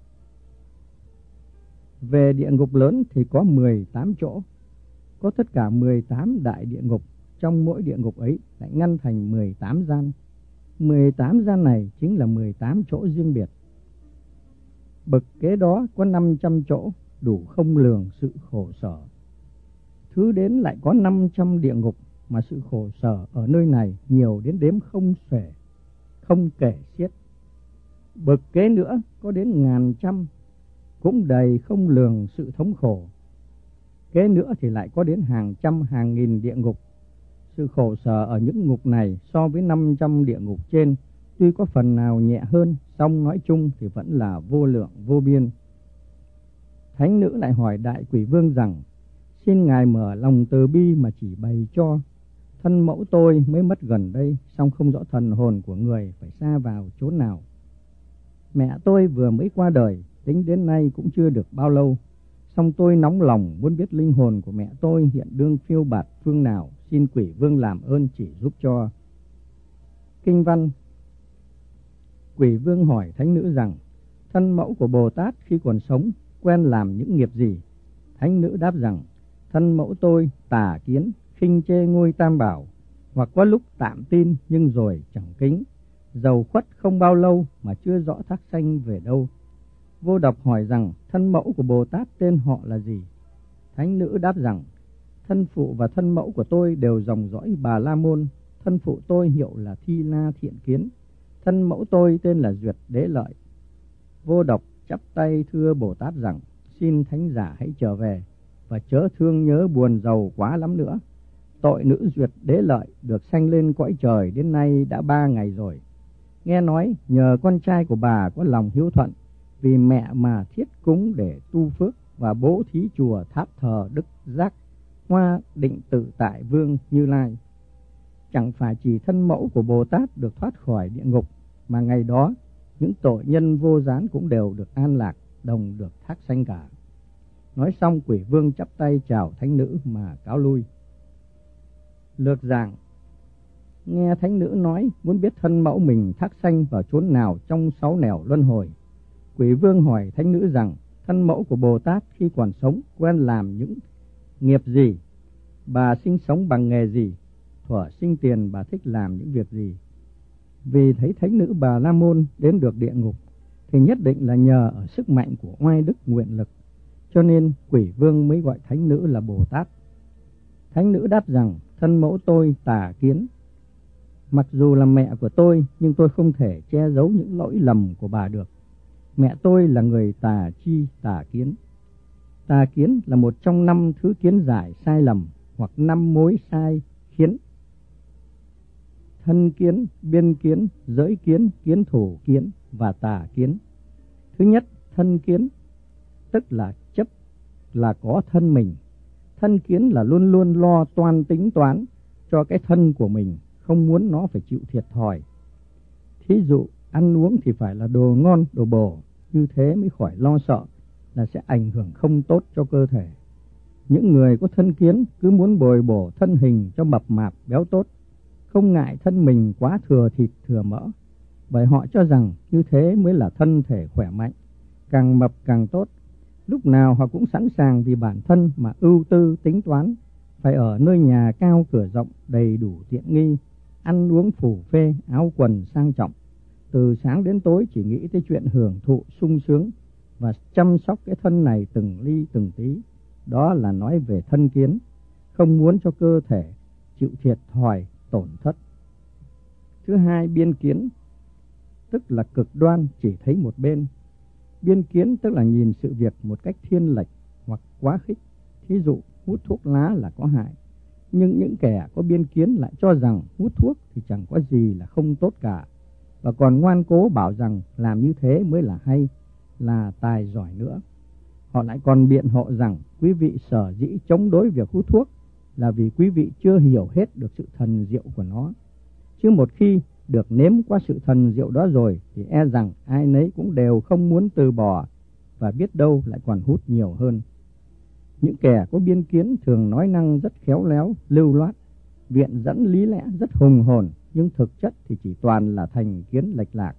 Về địa ngục lớn thì có 18 chỗ, có tất cả 18 đại địa ngục. Trong mỗi địa ngục ấy lại ngăn thành 18 gian. 18 gian này chính là 18 chỗ riêng biệt. Bậc kế đó có 500 chỗ, đủ không lường sự khổ sở. Thứ đến lại có 500 địa ngục, mà sự khổ sở ở nơi này nhiều đến đếm không xuể, không kể xiết. Bậc kế nữa có đến ngàn trăm, cũng đầy không lường sự thống khổ. Kế nữa thì lại có đến hàng trăm hàng nghìn địa ngục. Sự khổ sở ở những ngục này so với 500 địa ngục trên tuy có phần nào nhẹ hơn, song nói chung thì vẫn là vô lượng vô biên. Thánh nữ lại hỏi Đại Quỷ Vương rằng xin ngài mở lòng từ bi mà chỉ bày cho. Thân mẫu tôi mới mất gần đây, song không rõ thần hồn của người phải sa vào chốn nào. Mẹ tôi vừa mới qua đời, tính đến nay cũng chưa được bao lâu. Song tôi nóng lòng muốn biết linh hồn của mẹ tôi hiện đương phiêu bạt phương nào, xin Quỷ Vương làm ơn chỉ giúp cho. Kinh văn. Quỷ Vương hỏi thánh nữ rằng, thân mẫu của Bồ Tát khi còn sống quen làm những nghiệp gì? Thánh nữ đáp rằng, thân mẫu tôi tà kiến, khinh chê ngôi Tam Bảo, hoặc có lúc tạm tin nhưng rồi chẳng kính, dầu khuất không bao lâu mà chưa rõ thác sanh về đâu. Vô Độc hỏi rằng, thân mẫu của Bồ Tát tên họ là gì? Thánh nữ đáp rằng, thân phụ và thân mẫu của tôi đều dòng dõi Bà La Môn. Thân phụ tôi hiệu là Thi La Thiện Kiến, thân mẫu tôi tên là Duyệt Đế Lợi. Vô Độc chắp tay thưa Bồ Tát rằng, xin thánh giả hãy trở về và chớ thương nhớ buồn rầu quá lắm nữa. Tội nữ Duyệt Đế Lợi được sanh lên cõi trời đến nay đã 3 ngày rồi. Nghe nói nhờ con trai của bà có lòng hiếu thuận, vì mẹ mà thiết cúng để tu phước và bố thí chùa tháp thờ Đức Giác Hoa Định Tự Tại Vương Như Lai. Chẳng phải chỉ thân mẫu của Bồ Tát được thoát khỏi địa ngục, mà ngày đó những tội nhân vô gián cũng đều được an lạc, đồng được thác sanh cả. Nói xong, Quỷ Vương chắp tay chào thánh nữ mà cáo lui. Lược giảng. Nghe thánh nữ nói muốn biết thân mẫu mình thác sanh vào chốn nào trong 6 nẻo luân hồi, Quỷ Vương hỏi thánh nữ rằng, thân mẫu của Bồ Tát khi còn sống quen làm những nghiệp gì? Bà sinh sống bằng nghề gì? Thuở sinh tiền bà thích làm những việc gì? Vì thấy thánh nữ Bà La Môn đến được địa ngục thì nhất định là nhờ ở sức mạnh của oai đức nguyện lực, cho nên Quỷ Vương mới gọi thánh nữ là Bồ Tát. Thánh nữ đáp rằng, thân mẫu tôi tà kiến. Mặc dù là mẹ của tôi, nhưng tôi không thể che giấu những lỗi lầm của bà được. Mẹ tôi là người tà chi tà kiến. Tà kiến là một trong 5 thứ kiến giải sai lầm, hoặc 5 mối sai khiến: thân kiến, biên kiến, giới kiến, kiến thủ kiến và tà kiến. Thứ nhất, thân kiến, tức là chấp là có thân mình. Thân kiến là luôn luôn lo toan tính toán cho cái thân của mình, không muốn nó phải chịu thiệt thòi. Thí dụ, ăn uống thì phải là đồ ngon, đồ bổ, như thế mới khỏi lo sợ là sẽ ảnh hưởng không tốt cho cơ thể. Những người có thân kiến cứ muốn bồi bổ thân hình cho mập mạp béo tốt, không ngại thân mình quá thừa thịt thừa mỡ, bởi họ cho rằng như thế mới là thân thể khỏe mạnh, càng mập càng tốt. Lúc nào họ cũng sẵn sàng vì bản thân mà ưu tư tính toán, phải ở nơi nhà cao cửa rộng đầy đủ tiện nghi, ăn uống phủ phê, áo quần sang trọng, từ sáng đến tối chỉ nghĩ tới chuyện hưởng thụ sung sướng và chăm sóc cái thân này từng ly từng tí. Đó là nói về thân kiến, không muốn cho cơ thể chịu thiệt thòi tổn thất. Thứ hai, biên kiến, tức là cực đoan chỉ thấy một bên. Biên kiến tức là nhìn sự việc một cách thiên lệch hoặc quá khích. Thí dụ, hút thuốc lá là có hại, nhưng những kẻ có biên kiến lại cho rằng hút thuốc thì chẳng có gì là không tốt cả, và còn ngoan cố bảo rằng làm như thế mới là hay, là tài giỏi nữa. Họ lại còn biện hộ rằng quý vị sở dĩ chống đối việc hút thuốc là vì quý vị chưa hiểu hết được sự thần diệu của nó, chứ một khi được nếm qua sự thần diệu đó rồi thì e rằng ai nấy cũng đều không muốn từ bỏ, và biết đâu lại còn hút nhiều hơn. Những kẻ có biên kiến thường nói năng rất khéo léo, lưu loát, viện dẫn lý lẽ rất hùng hồn, nhưng thực chất thì chỉ toàn là thành kiến lệch lạc.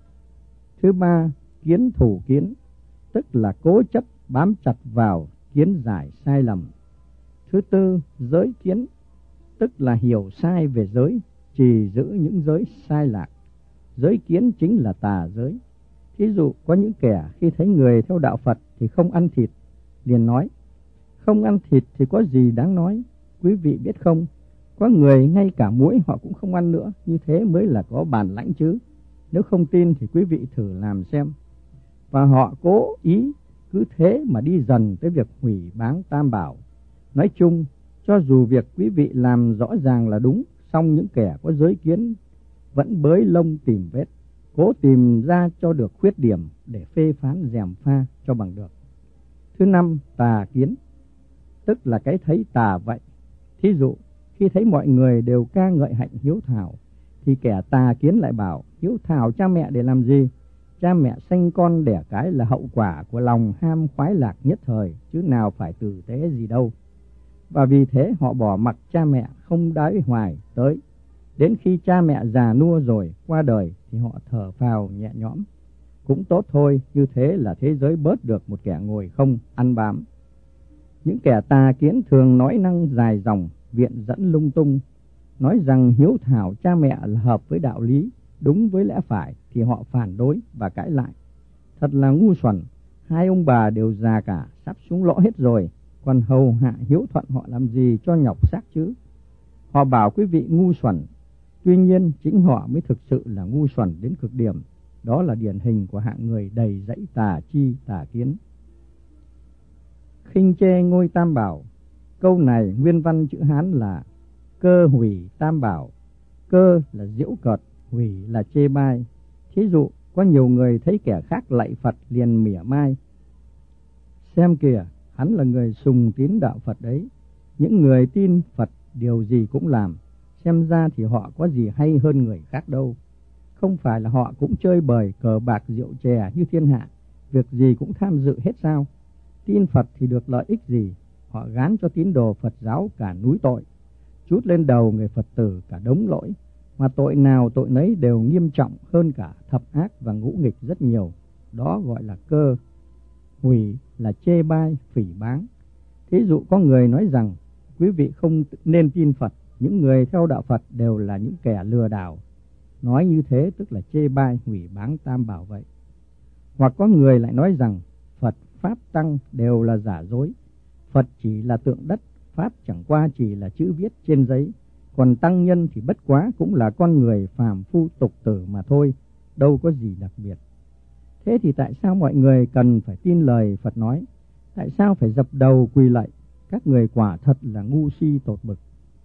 Thứ ba, kiến thủ kiến, tức là cố chấp bám chặt vào kiến giải sai lầm. Thứ tư, giới kiến, tức là hiểu sai về giới, trì giữ những giới sai lạc. Giới kiến chính là tà giới. Thí dụ, có những kẻ khi thấy người theo đạo Phật thì không ăn thịt, liền nói, không ăn thịt thì có gì đáng nói. Quý vị biết không, có người ngay cả muỗi họ cũng không ăn nữa, như thế mới là có bản lãnh chứ. Nếu không tin thì quý vị thử làm xem. Và họ cố ý cứ thế mà đi dần tới việc hủy báng Tam Bảo. Nói chung, cho dù việc quý vị làm rõ ràng là đúng, song những kẻ có giới kiến vẫn bới lông tìm vết, cố tìm ra cho được khuyết điểm để phê phán gièm pha cho bằng được. Thứ năm, tà kiến, tức là cái thấy tà vậy. Thí dụ, khi thấy mọi người đều ca ngợi hạnh hiếu thảo, thì kẻ tà kiến lại bảo, hiếu thảo cha mẹ để làm gì? Cha mẹ sanh con đẻ cái là hậu quả của lòng ham khoái lạc nhất thời, chứ nào phải tử tế gì đâu. Và vì thế họ bỏ mặc cha mẹ không đái hoài tới. Đến khi cha mẹ già nua rồi qua đời thì họ thở phào nhẹ nhõm. Cũng tốt thôi, như thế là thế giới bớt được một kẻ ngồi không ăn bám. Những kẻ tà kiến thường nói năng dài dòng, viện dẫn lung tung, nói rằng hiếu thảo cha mẹ là hợp với đạo lý, đúng với lẽ phải, thì họ phản đối và cãi lại. Thật là ngu xuẩn, hai ông bà đều già cả, sắp xuống lỗ hết rồi, còn hầu hạ hiếu thuận họ làm gì cho nhọc xác chứ. Họ bảo quý vị ngu xuẩn, tuy nhiên chính họ mới thực sự là ngu xuẩn đến cực điểm. Đó là điển hình của hạng người đầy dẫy tà chi tà kiến. Khinh chê ngôi Tam Bảo. Câu này nguyên văn chữ Hán là cơ hủy Tam Bảo. Cơ là giễu cợt, hủy là chê bai. Thí dụ có nhiều người thấy kẻ khác lạy Phật liền mỉa mai: xem kìa, hắn là người sùng tín đạo Phật đấy. Những người tin Phật điều gì cũng làm, xem ra thì họ có gì hay hơn người khác đâu. Không phải là họ cũng chơi bời cờ bạc rượu chè như thiên hạ, việc gì cũng tham dự hết sao? Tin Phật thì được lợi ích gì? Họ gán cho tín đồ Phật giáo cả núi tội, trút lên đầu người Phật tử cả đống lỗi, mà tội nào tội nấy đều nghiêm trọng hơn cả thập ác và ngũ nghịch rất nhiều. Đó gọi là cơ. Hủy là chê bai, phỉ báng. Thí dụ có người nói rằng quý vị không nên tin Phật, những người theo đạo Phật đều là những kẻ lừa đảo. Nói như thế tức là chê bai, hủy báng Tam Bảo vậy. Hoặc có người lại nói rằng Phật, Pháp, Tăng đều là giả dối. Phật chỉ là tượng đất, Pháp chẳng qua chỉ là chữ viết trên giấy, còn Tăng nhân thì bất quá cũng là con người phàm phu tục tử mà thôi, đâu có gì đặc biệt. Thế thì tại sao mọi người cần phải tin lời Phật nói? Tại sao phải dập đầu quỳ lạy? Các người quả thật là ngu si tột bực.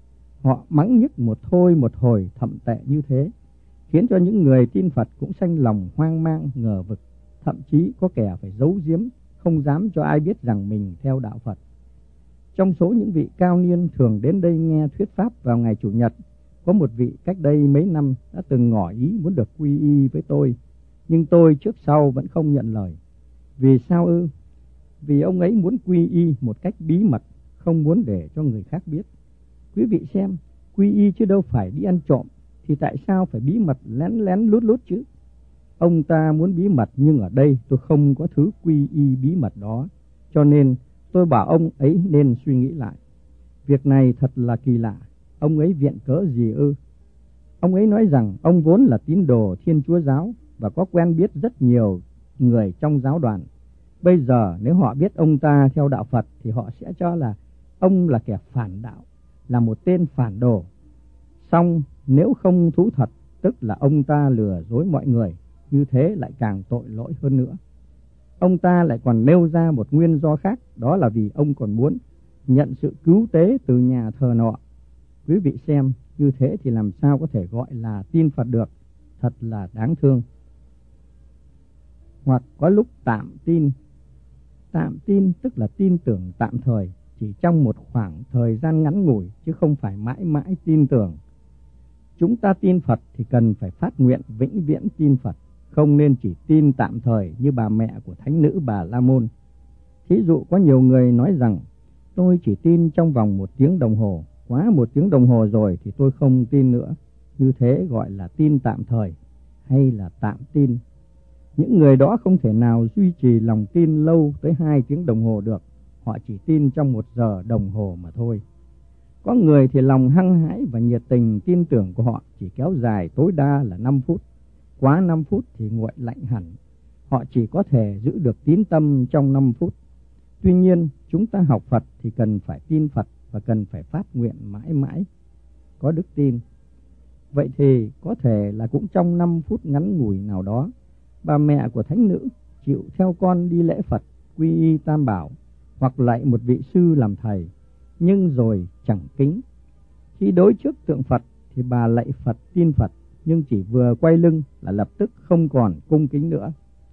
Họ mắng nhức một thôi một hồi thậm tệ như thế, khiến cho những người tin Phật cũng sanh lòng hoang mang ngờ vực, thậm chí có kẻ phải giấu giếm, không dám cho ai biết rằng mình theo đạo Phật. Trong số những vị cao niên thường đến đây nghe thuyết pháp vào ngày Chủ nhật, có một vị cách đây mấy năm đã từng ngỏ ý muốn được quy y với tôi, nhưng tôi trước sau vẫn không nhận lời. Vì sao ư? Vì ông ấy muốn quy y một cách bí mật, không muốn để cho người khác biết. Quý vị xem, quy y chứ đâu phải đi ăn trộm, thì tại sao phải bí mật lén lén lút lút chứ? Ông ta muốn bí mật, nhưng ở đây tôi không có thứ quy y bí mật đó, cho nên tôi bảo ông ấy nên suy nghĩ lại. Việc này thật là kỳ lạ. Ông ấy viện cớ gì ư? Ông ấy nói rằng ông vốn là tín đồ Thiên Chúa giáo và có quen biết rất nhiều người trong giáo đoàn. Bây giờ nếu họ biết ông ta theo đạo Phật thì họ sẽ cho là ông là kẻ phản đạo, là một tên phản đồ. Xong nếu không thú thật, tức là ông ta lừa dối mọi người, như thế lại càng tội lỗi hơn nữa. Ông ta lại còn nêu ra một nguyên do khác, đó là vì ông còn muốn nhận sự cứu tế từ nhà thờ nọ. Quý vị xem, như thế thì làm sao có thể gọi là tin Phật được, thật là đáng thương. Hoặc có lúc tạm tin. Tạm tin tức là tin tưởng tạm thời, chỉ trong một khoảng thời gian ngắn ngủi, chứ không phải mãi mãi tin tưởng. Chúng ta tin Phật thì cần phải phát nguyện vĩnh viễn tin Phật, không nên chỉ tin tạm thời như bà mẹ của thánh nữ Bà La Môn. Thí dụ có nhiều người nói rằng tôi chỉ tin trong vòng 1 tiếng đồng hồ, quá 1 tiếng đồng hồ rồi thì tôi không tin nữa. Như thế gọi là tin tạm thời hay là tạm tin. Những người đó không thể nào duy trì lòng tin lâu tới 2 tiếng đồng hồ được, họ chỉ tin trong 1 giờ đồng hồ mà thôi. Có người thì lòng hăng hái và nhiệt tình tin tưởng của họ chỉ kéo dài tối đa là 5 phút, quá 5 phút thì nguội lạnh hẳn. Họ chỉ có thể giữ được tín tâm trong 5 phút. Tuy nhiên, chúng ta học Phật thì cần phải tin Phật và cần phải phát nguyện mãi mãi, có đức tin. Vậy thì có thể là cũng trong 5 phút ngắn ngủi nào đó, bà mẹ của thánh nữ chịu theo con đi lễ Phật, quy y Tam Bảo, hoặc lại một vị sư làm thầy, nhưng rồi chẳng kính. Khi đối trước tượng Phật thì bà lạy Phật tin Phật, nhưng chỉ vừa quay lưng là lập tức không còn cung kính nữa.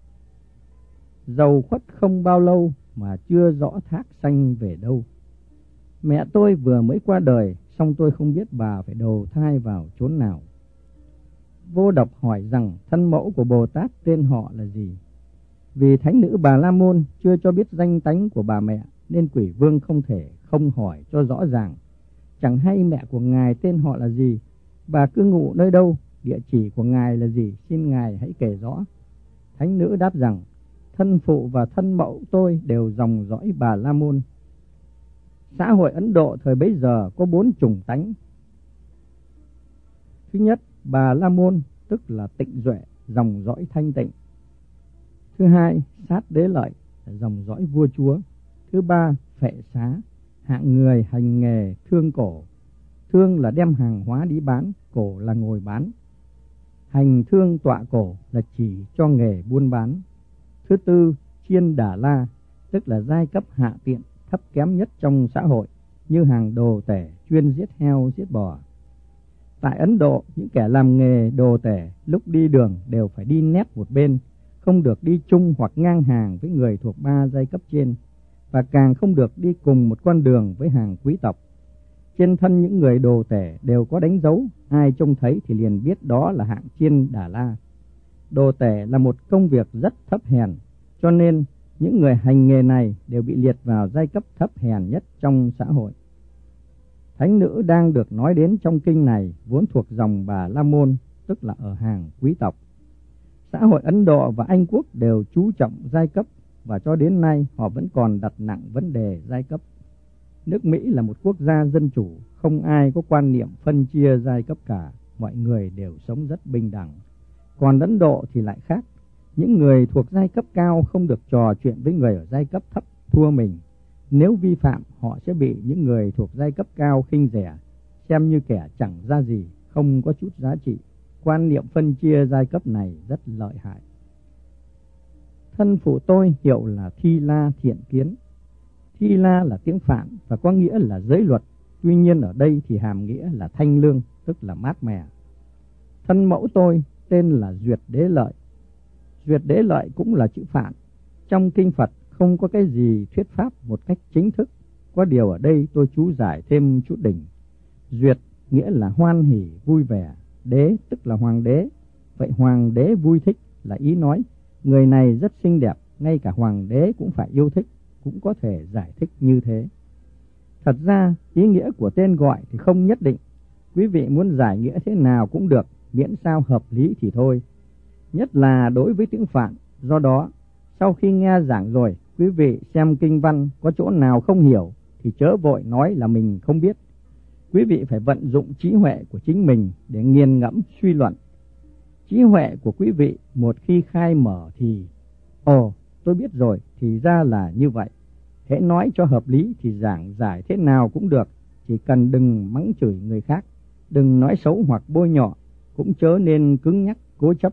Dầu khuất không bao lâu mà chưa rõ thác sanh về đâu. Mẹ tôi vừa mới qua đời, song tôi không biết bà phải đầu thai vào chốn nào. Vô Độc hỏi rằng thân mẫu của Bồ Tát tên họ là gì. Vì thánh nữ Bà La Môn chưa cho biết danh tánh của bà mẹ, nên Quỷ Vương không thể không hỏi cho rõ ràng. Chẳng hay mẹ của ngài tên họ là gì, bà cư ngụ nơi đâu, địa chỉ của ngài là gì, xin ngài hãy kể rõ. Thánh nữ đáp rằng thân phụ và thân mẫu tôi đều dòng dõi Bà La Môn. Xã hội Ấn Độ thời bấy giờ có 4 chủng tánh. Thứ nhất, Bà La Môn, tức là Tịnh Duệ, dòng dõi thanh tịnh. Thứ hai, Sát Đế Lợi, dòng dõi vua chúa. Thứ ba, Phệ Xá, hạng người hành nghề thương cổ. Thương là đem hàng hóa đi bán, cổ là ngồi bán. Hành thương tọa cổ là chỉ cho nghề buôn bán. Thứ tư, Chiên Đà La, tức là giai cấp hạ tiện, thấp kém nhất trong xã hội, như hàng đồ tể chuyên giết heo giết bò. Tại Ấn Độ, những kẻ làm nghề đồ tể lúc đi đường đều phải đi nép một bên, không được đi chung hoặc ngang hàng với người thuộc 3 giai cấp trên, và càng không được đi cùng một con đường với hàng quý tộc. Trên thân những người đồ tể đều có đánh dấu, ai trông thấy thì liền biết đó là hạng Chiên Đà La. Đồ tể là một công việc rất thấp hèn, cho nên những người hành nghề này đều bị liệt vào giai cấp thấp hèn nhất trong xã hội. Thánh nữ đang được nói đến trong kinh này vốn thuộc dòng Bà La Môn, tức là ở hàng quý tộc. Xã hội Ấn Độ và Anh Quốc đều chú trọng giai cấp, và cho đến nay họ vẫn còn đặt nặng vấn đề giai cấp. Nước Mỹ là một quốc gia dân chủ, không ai có quan niệm phân chia giai cấp cả, mọi người đều sống rất bình đẳng. Còn Ấn Độ thì lại khác, những người thuộc giai cấp cao không được trò chuyện với người ở giai cấp thấp thua mình. Nếu vi phạm, họ sẽ bị những người thuộc giai cấp cao khinh rẻ, xem như kẻ chẳng ra gì, không có chút giá trị. Quan niệm phân chia giai cấp này rất lợi hại. Thân phụ tôi hiệu là Thi La Thiện Kiến. Thi La là tiếng Phạn và có nghĩa là giới luật, tuy nhiên ở đây thì hàm nghĩa là thanh lương, tức là mát mẻ. Thân mẫu tôi tên là Duyệt Đế Lợi. Duyệt Đế Lợi cũng là chữ Phạn. Trong kinh Phật không có cái gì thuyết pháp một cách chính thức, có điều ở đây tôi chú giải thêm chút đỉnh. Duyệt nghĩa là hoan hỉ, vui vẻ. Đế tức là hoàng đế. Vậy hoàng đế vui thích là ý nói người này rất xinh đẹp, ngay cả hoàng đế cũng phải yêu thích, cũng có thể giải thích như thế. Thật ra ý nghĩa của tên gọi thì không nhất định, quý vị muốn giải nghĩa thế nào cũng được, miễn sao hợp lý thì thôi. Nhất là đối với tiếng Phạn. Do đó, sau khi nghe giảng rồi, quý vị xem kinh văn có chỗ nào không hiểu thì chớ vội nói là mình không biết. Quý vị phải vận dụng trí huệ của chính mình để nghiền ngẫm suy luận. Trí huệ của quý vị một khi khai mở thì tôi biết rồi, thì ra là như vậy. Hễ nói cho hợp lý thì giảng giải thế nào cũng được, chỉ cần đừng mắng chửi người khác, đừng nói xấu hoặc bôi nhọ, cũng chớ nên cứng nhắc cố chấp.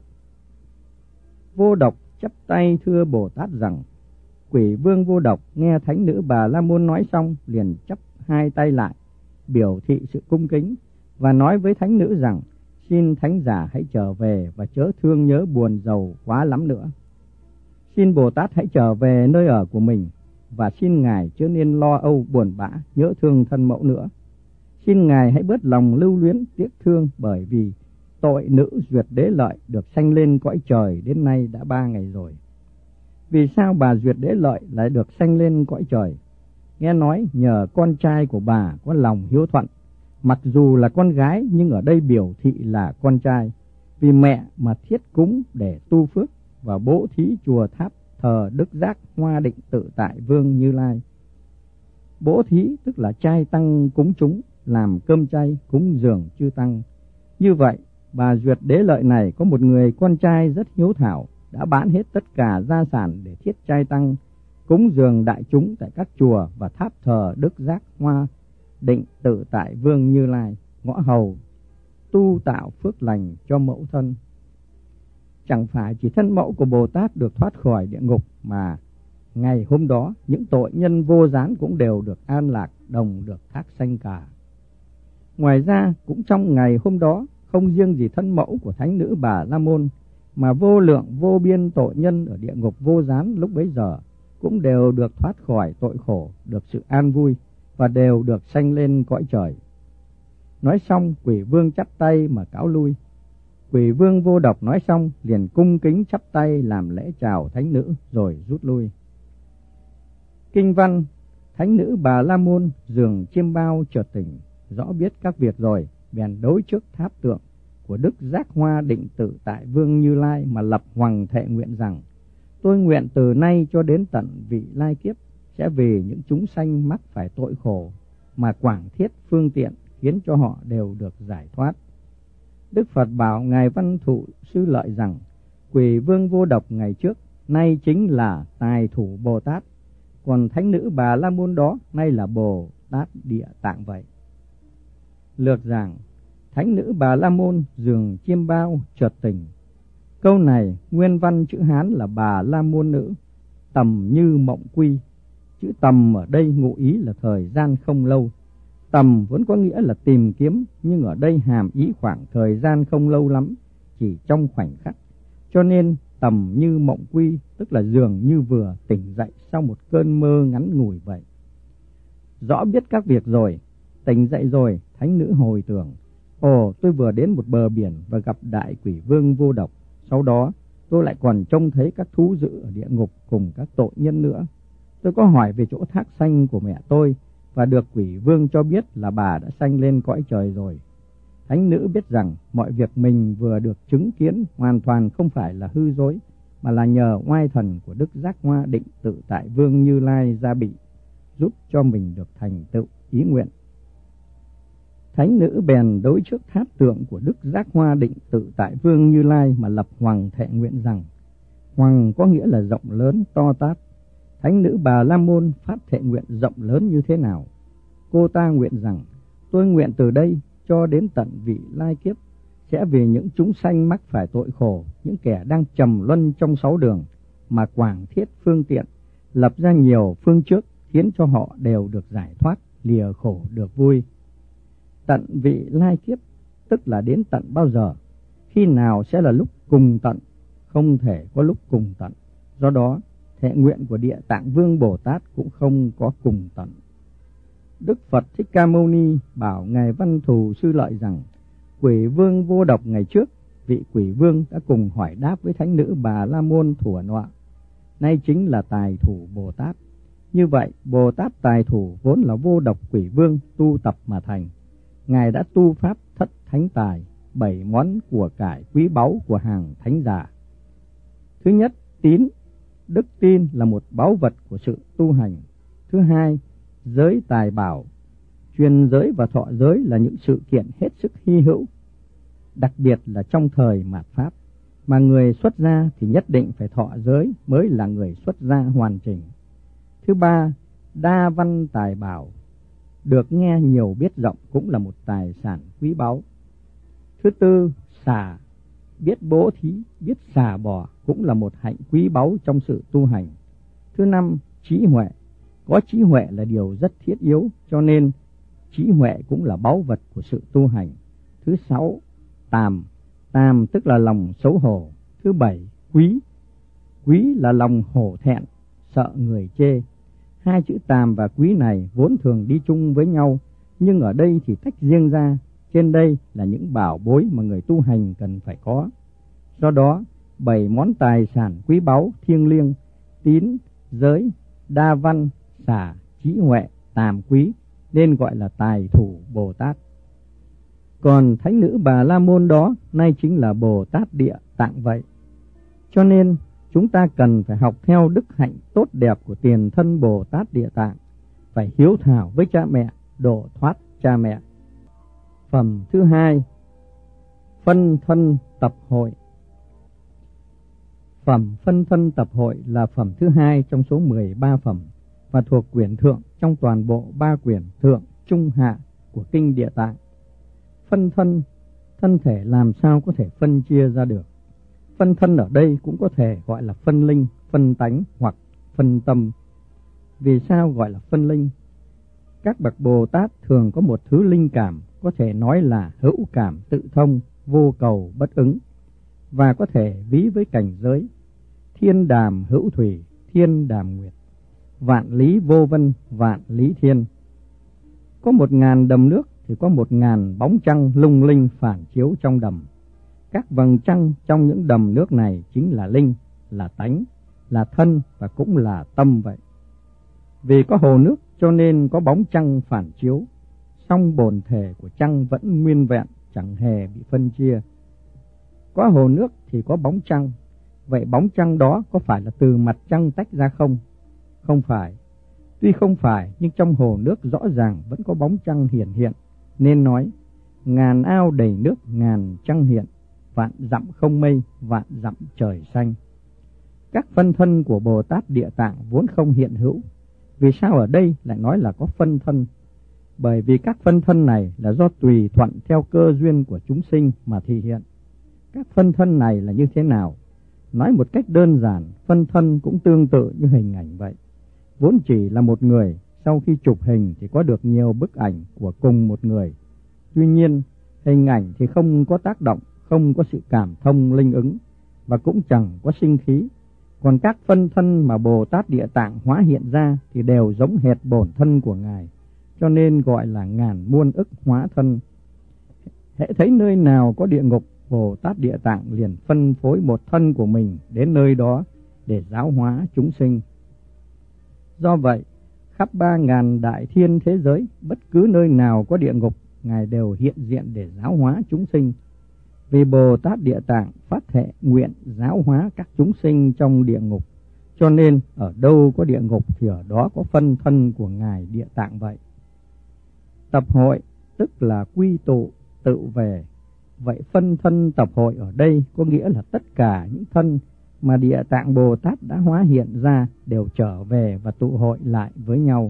Vô Độc chắp tay thưa Bồ Tát rằng: Quỷ Vương Vô Độc nghe thánh nữ Bà La Môn nói xong, liền chắp hai tay lại, biểu thị sự cung kính, và nói với thánh nữ rằng: xin thánh giả hãy trở về và chớ thương nhớ buồn rầu quá lắm nữa. Xin Bồ Tát hãy trở về nơi ở của mình, và xin Ngài chớ nên lo âu buồn bã nhớ thương thân mẫu nữa. Xin Ngài hãy bớt lòng lưu luyến tiếc thương, bởi vì tội nữ Duyệt Đế Lợi được sanh lên cõi trời đến nay đã 3 ngày rồi. Vì sao bà Duyệt Đế Lợi lại được sanh lên cõi trời? Nghe nói nhờ con trai của bà có lòng hiếu thuận, mặc dù là con gái nhưng ở đây biểu thị là con trai, vì mẹ mà thiết cúng để tu phước và bố thí chùa tháp thờ Đức Giác Hoa Định Tự Tại Vương Như Lai. Bố thí tức là trai tăng cúng chúng, làm cơm chay cúng dường chư tăng. Như vậy, bà Duyệt Đế Lợi này có một người con trai rất hiếu thảo, đã bán hết tất cả gia sản để thiết trai tăng, cúng dường đại chúng tại các chùa và tháp thờ Đức Giác Hoa Định Tự Tại Vương Như Lai, ngõ hầu tu tạo phước lành cho mẫu thân. Chẳng phải chỉ thân mẫu của Bồ Tát được thoát khỏi địa ngục, mà ngày hôm đó những tội nhân vô gián cũng đều được an lạc, đồng được thác sanh cả. Ngoài ra cũng trong ngày hôm đó, không riêng gì thân mẫu của thánh nữ Bà La Môn, mà vô lượng vô biên tội nhân ở địa ngục vô gián lúc bấy giờ cũng đều được thoát khỏi tội khổ, được sự an vui, và đều được sanh lên cõi trời. Nói xong, Quỷ Vương chắp tay mà cáo lui. Quỷ vương Vô Độc nói xong liền cung kính chắp tay làm lễ chào thánh nữ rồi rút lui. Kinh văn: Thánh nữ Bà La Môn giường chiêm bao chợt tỉnh, rõ biết các việc rồi, bèn đối trước tháp tượng của Đức Giác Hoa Định Tự Tại Vương Như Lai mà lập hoằng thệ nguyện rằng: tôi nguyện từ nay cho đến tận vị lai kiếp sẽ vì những chúng sanh mắc phải tội khổ mà quảng thiết phương tiện khiến cho họ đều được giải thoát. Đức Phật bảo ngài Văn Thụ Sư Lợi rằng: Quỷ vương Vô Độc ngày trước nay chính là Tài Thủ Bồ Tát, còn thánh nữ Bà La Môn đó nay là Bồ Tát Địa Tạng vậy. Lược giảng: Thánh nữ Bà La Môn giường chiêm bao chợt tỉnh. Câu này nguyên văn chữ Hán là Bà La Môn nữ, tầm như mộng quy. Chữ tầm ở đây ngụ ý là thời gian không lâu. Tầm vốn có nghĩa là tìm kiếm, nhưng ở đây hàm ý khoảng thời gian không lâu lắm, chỉ trong khoảnh khắc. Cho nên tầm như mộng quy tức là dường như vừa tỉnh dậy sau một cơn mơ ngắn ngủi vậy. Rõ biết các việc rồi, tỉnh dậy rồi, thánh nữ hồi tưởng: ồ, tôi vừa đến một bờ biển và gặp đại quỷ vương Vô Độc. Sau đó tôi lại còn trông thấy các thú dữ ở địa ngục cùng các tội nhân nữa. Tôi có hỏi về chỗ thác sanh của mẹ tôi và được quỷ vương cho biết là bà đã sanh lên cõi trời rồi. Thánh nữ biết rằng mọi việc mình vừa được chứng kiến hoàn toàn không phải là hư dối, mà là nhờ oai thần của Đức Giác Hoa Định Tự Tại Vương Như Lai gia bị, giúp cho mình được thành tựu ý nguyện. Thánh nữ bèn đối trước tháp tượng của Đức Giác Hoa Định Tự Tại Vương Như Lai mà lập hoằng thệ nguyện rằng: hoằng có nghĩa là rộng lớn, to tát. Thánh nữ Bà La Môn phát thệ nguyện rộng lớn như thế nào? Cô ta nguyện rằng: tôi nguyện từ đây cho đến tận vị lai kiếp sẽ vì những chúng sanh mắc phải tội khổ, những kẻ đang trầm luân trong 6 đường mà quảng thiết phương tiện, lập ra nhiều phương trước khiến cho họ đều được giải thoát, lìa khổ được vui. Tận vị lai kiếp tức là đến tận bao giờ? Khi nào sẽ là lúc cùng tận? Không thể có lúc cùng tận. Do đó thệ nguyện của Địa Tạng Vương Bồ Tát cũng không có cùng tận. Đức Phật Thích Ca Mâu Ni bảo ngài Văn Thù Sư Lợi rằng: quỷ vương Vô Độc ngày trước, vị quỷ vương đã cùng hỏi đáp với thánh nữ Bà La Môn thuở nọ, nay chính là Tài Thủ Bồ Tát. Như vậy Bồ Tát Tài Thủ vốn là Vô Độc quỷ vương tu tập mà thành. Ngài đã tu pháp thất thánh tài, 7 món của cải quý báu của hàng thánh giả. Thứ nhất, tín. Đức tin là một báu vật của sự tu hành. Thứ hai, giới tài bảo. Truyền giới và thọ giới là những sự kiện hết sức hy hữu, đặc biệt là trong thời mạt Pháp, mà người xuất gia thì nhất định phải thọ giới mới là người xuất gia hoàn chỉnh. Thứ ba, đa văn tài bảo. Được nghe nhiều biết rộng cũng là một tài sản quý báu. Thứ tư, xả. Biết bố thí, biết xả bỏ cũng là một hạnh quý báu trong sự tu hành. Thứ năm, trí huệ. Có trí huệ là điều rất thiết yếu, cho nên trí huệ cũng là báu vật của sự tu hành. Thứ sáu, tàm. Tàm tức là lòng xấu hổ. Thứ bảy, quý. Quý là lòng hổ thẹn, sợ người chê. Hai chữ tàm và quý này vốn thường đi chung với nhau, nhưng ở đây thì tách riêng ra. Trên đây là những bảo bối mà người tu hành cần phải có. Do đó, 7 món tài sản quý báu thiêng liêng: tín, giới, đa văn, xả, trí huệ, tàm, quý nên gọi là Tài Thủ Bồ Tát. Còn thánh nữ Bà La Môn đó nay chính là Bồ Tát Địa Tạng vậy. Cho nên chúng ta cần phải học theo đức hạnh tốt đẹp của tiền thân Bồ Tát Địa Tạng, phải hiếu thảo với cha mẹ, độ thoát cha mẹ. Phẩm thứ hai, phân thân tập hội. Phẩm phân thân tập hội là phẩm thứ hai trong số 13 phẩm và thuộc quyển thượng trong toàn bộ 3 quyển thượng, trung, hạ của kinh Địa Tạng. Phân thân, thân thể làm sao có thể phân chia ra được? Phân thân ở đây cũng có thể gọi là phân linh, phân tánh hoặc phân tâm. Vì sao gọi là phân linh? Các bậc Bồ Tát thường có một thứ linh cảm, có thể nói là hữu cảm tự thông, vô cầu bất ứng, và có thể ví với cảnh giới: thiên đàm hữu thủy, thiên đàm nguyệt, vạn lý vô vân, vạn lý thiên. Có 1000 đầm nước thì có 1000 bóng trăng lung linh phản chiếu trong đầm. Các vầng trăng trong những đầm nước này chính là linh, là tánh, là thân và cũng là tâm vậy. Vì có hồ nước cho nên có bóng trăng phản chiếu, song bổn thể của trăng vẫn nguyên vẹn, chẳng hề bị phân chia. Có hồ nước thì có bóng trăng, vậy bóng trăng đó có phải là từ mặt trăng tách ra không? Không phải. Tuy không phải, nhưng trong hồ nước rõ ràng vẫn có bóng trăng hiển hiện, nên nói ngàn ao đầy nước ngàn trăng hiện, vạn dặm không mây, vạn dặm trời xanh. Các phân thân của Bồ Tát Địa Tạng vốn không hiện hữu. Vì sao ở đây lại nói là có phân thân? Bởi vì các phân thân này là do tùy thuận theo cơ duyên của chúng sinh mà thị hiện. Các phân thân này là như thế nào? Nói một cách đơn giản, phân thân cũng tương tự như hình ảnh vậy. Vốn chỉ là một người, sau khi chụp hình thì có được nhiều bức ảnh của cùng một người. Tuy nhiên, hình ảnh thì không có tác động, không có sự cảm thông linh ứng, và cũng chẳng có sinh khí. Còn các phân thân mà Bồ Tát Địa Tạng hóa hiện ra thì đều giống hệt bổn thân của Ngài, cho nên gọi là ngàn muôn ức hóa thân. Hễ thấy nơi nào có địa ngục, Bồ Tát Địa Tạng liền phân phối một thân của mình đến nơi đó để giáo hóa chúng sinh. Do vậy, khắp 3.000 đại thiên thế giới, bất cứ nơi nào có địa ngục, Ngài đều hiện diện để giáo hóa chúng sinh. Vì Bồ Tát Địa Tạng phát thệ nguyện giáo hóa các chúng sinh trong địa ngục, cho nên ở đâu có địa ngục thì ở đó có phân thân của Ngài Địa Tạng vậy. Tập hội tức là quy tụ, tự về. Vậy phân thân tập hội ở đây có nghĩa là tất cả những thân mà Địa Tạng Bồ Tát đã hóa hiện ra đều trở về và tụ hội lại với nhau.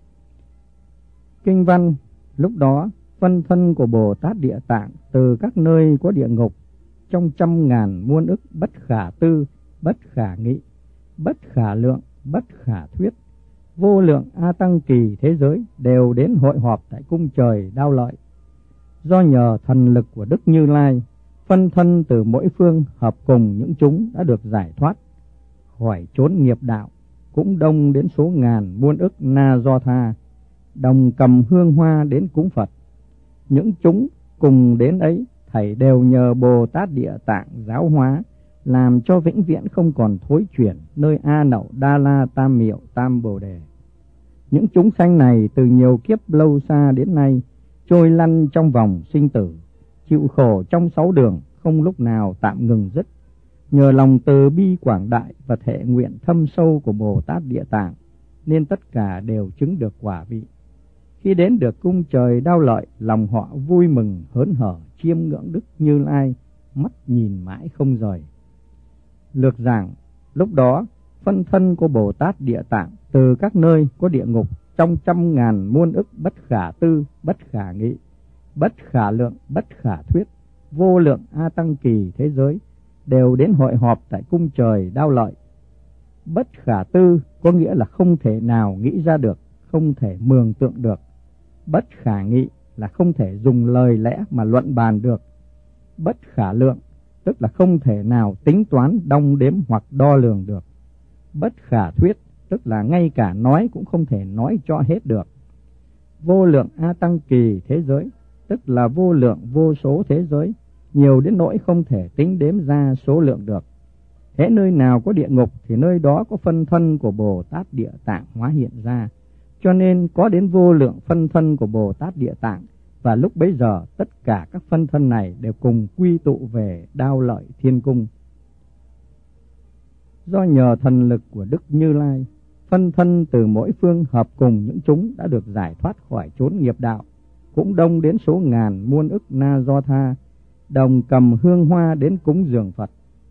Kinh văn lúc đó, phân thân của Bồ Tát Địa Tạng từ các nơi có địa ngục, trong 100.000 muôn ức bất khả tư, bất khả nghị, bất khả lượng, bất khả thuyết, vô lượng A Tăng Kỳ thế giới đều đến hội họp tại cung trời Đao Lợi. Do nhờ thần lực của Đức Như Lai, phân thân từ mỗi phương hợp cùng những chúng đã được giải thoát khỏi chốn nghiệp đạo, cũng đông đến số ngàn muôn ức Na Do Tha, đồng cầm hương hoa đến cúng Phật. Những chúng cùng đến ấy thảy đều nhờ Bồ Tát Địa Tạng giáo hóa, làm cho vĩnh viễn không còn thối chuyển nơi A Nậu Đa La Tam Miệu Tam Bồ Đề. Những chúng sanh này từ nhiều kiếp lâu xa đến nay trôi lăn trong vòng sinh tử, chịu khổ trong 6 đường, không lúc nào tạm ngừng dứt. Nhờ lòng từ bi quảng đại và thệ nguyện thâm sâu của Bồ Tát Địa Tạng, nên tất cả đều chứng được quả vị. Khi đến được cung trời Đao Lợi, lòng họ vui mừng hớn hở, chiêm ngưỡng Đức Như Lai, mắt nhìn mãi không rời. Lược giảng, lúc đó phân thân của Bồ Tát Địa Tạng từ các nơi có địa ngục, trong 100.000 muôn ức bất khả tư, bất khả nghị, bất khả lượng, bất khả thuyết, vô lượng A Tăng Kỳ thế giới đều đến hội họp tại cung trời Đao Lợi. Bất khả tư có nghĩa là không thể nào nghĩ ra được, không thể mường tượng được. Bất khả nghị là không thể dùng lời lẽ mà luận bàn được. Bất khả lượng tức là không thể nào tính toán, đong đếm hoặc đo lường được. Bất khả thuyết tức là ngay cả nói cũng không thể nói cho hết được. Vô lượng A Tăng Kỳ thế giới tức là vô lượng vô số thế giới, nhiều đến nỗi không thể tính đếm ra số lượng được. Hễ nơi nào có địa ngục thì nơi đó có phân thân của Bồ Tát Địa Tạng hóa hiện ra, cho nên có đến vô lượng phân thân của Bồ Tát Địa Tạng, và lúc bấy giờ tất cả các phân thân này đều cùng quy tụ về Đao Lợi Thiên Cung. Do nhờ thần lực của Đức Như Lai, phân thân từ mỗi phương hợp cùng những chúng đã được giải thoát khỏi chốn nghiệp đạo, cũng đông đến số ngàn muôn ức Na Do Tha, đồng cầm hương hoa đến cúng dường Phật.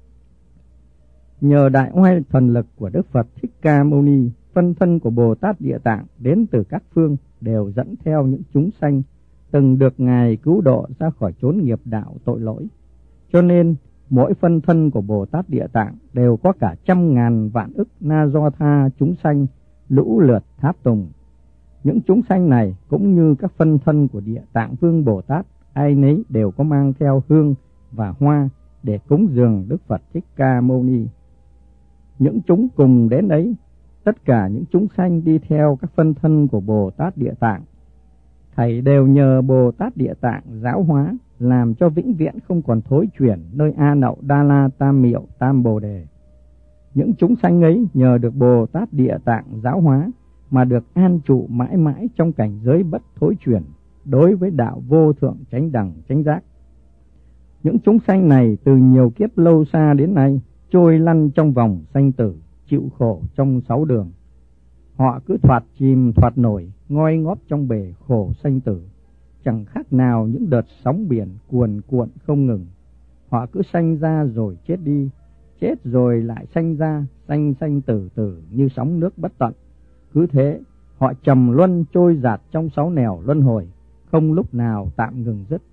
Nhờ đại oai thần lực của Đức Phật Thích Ca Mâu Ni, phân thân của Bồ Tát Địa Tạng đến từ các phương đều dẫn theo những chúng sanh từng được Ngài cứu độ ra khỏi chốn nghiệp đạo tội lỗi. Cho nên mỗi phân thân của Bồ Tát Địa Tạng đều có cả 100.000 vạn ức Na Do Tha chúng sanh lũ lượt tháp tùng. Những chúng sanh này cũng như các phân thân của Địa Tạng Vương Bồ Tát, ai nấy đều có mang theo hương và hoa để cúng dường Đức Phật Thích Ca Mâu Ni. Những chúng cùng đến ấy, tất cả những chúng sanh đi theo các phân thân của Bồ Tát Địa Tạng, thầy đều nhờ Bồ Tát Địa Tạng giáo hóa, làm cho vĩnh viễn không còn thối chuyển nơi A Nậu Đa La Tam Miệu Tam Bồ Đề. Những chúng sanh ấy nhờ được Bồ Tát Địa Tạng giáo hóa mà được an trụ mãi mãi trong cảnh giới bất thối chuyển đối với đạo vô thượng chánh đẳng chánh giác. Những chúng sanh này từ nhiều kiếp lâu xa đến nay trôi lăn trong vòng sanh tử, chịu khổ trong 6 đường. Họ cứ thoạt chìm thoạt nổi, ngoi ngóp trong bể khổ sanh tử, chẳng khác nào những đợt sóng biển cuồn cuộn không ngừng. Họ cứ sanh ra rồi chết đi, chết rồi lại sanh ra, sanh sanh tử tử như sóng nước bất tận. Cứ thế, họ trầm luân trôi dạt trong 6 nẻo luân hồi, không lúc nào tạm ngừng dứt.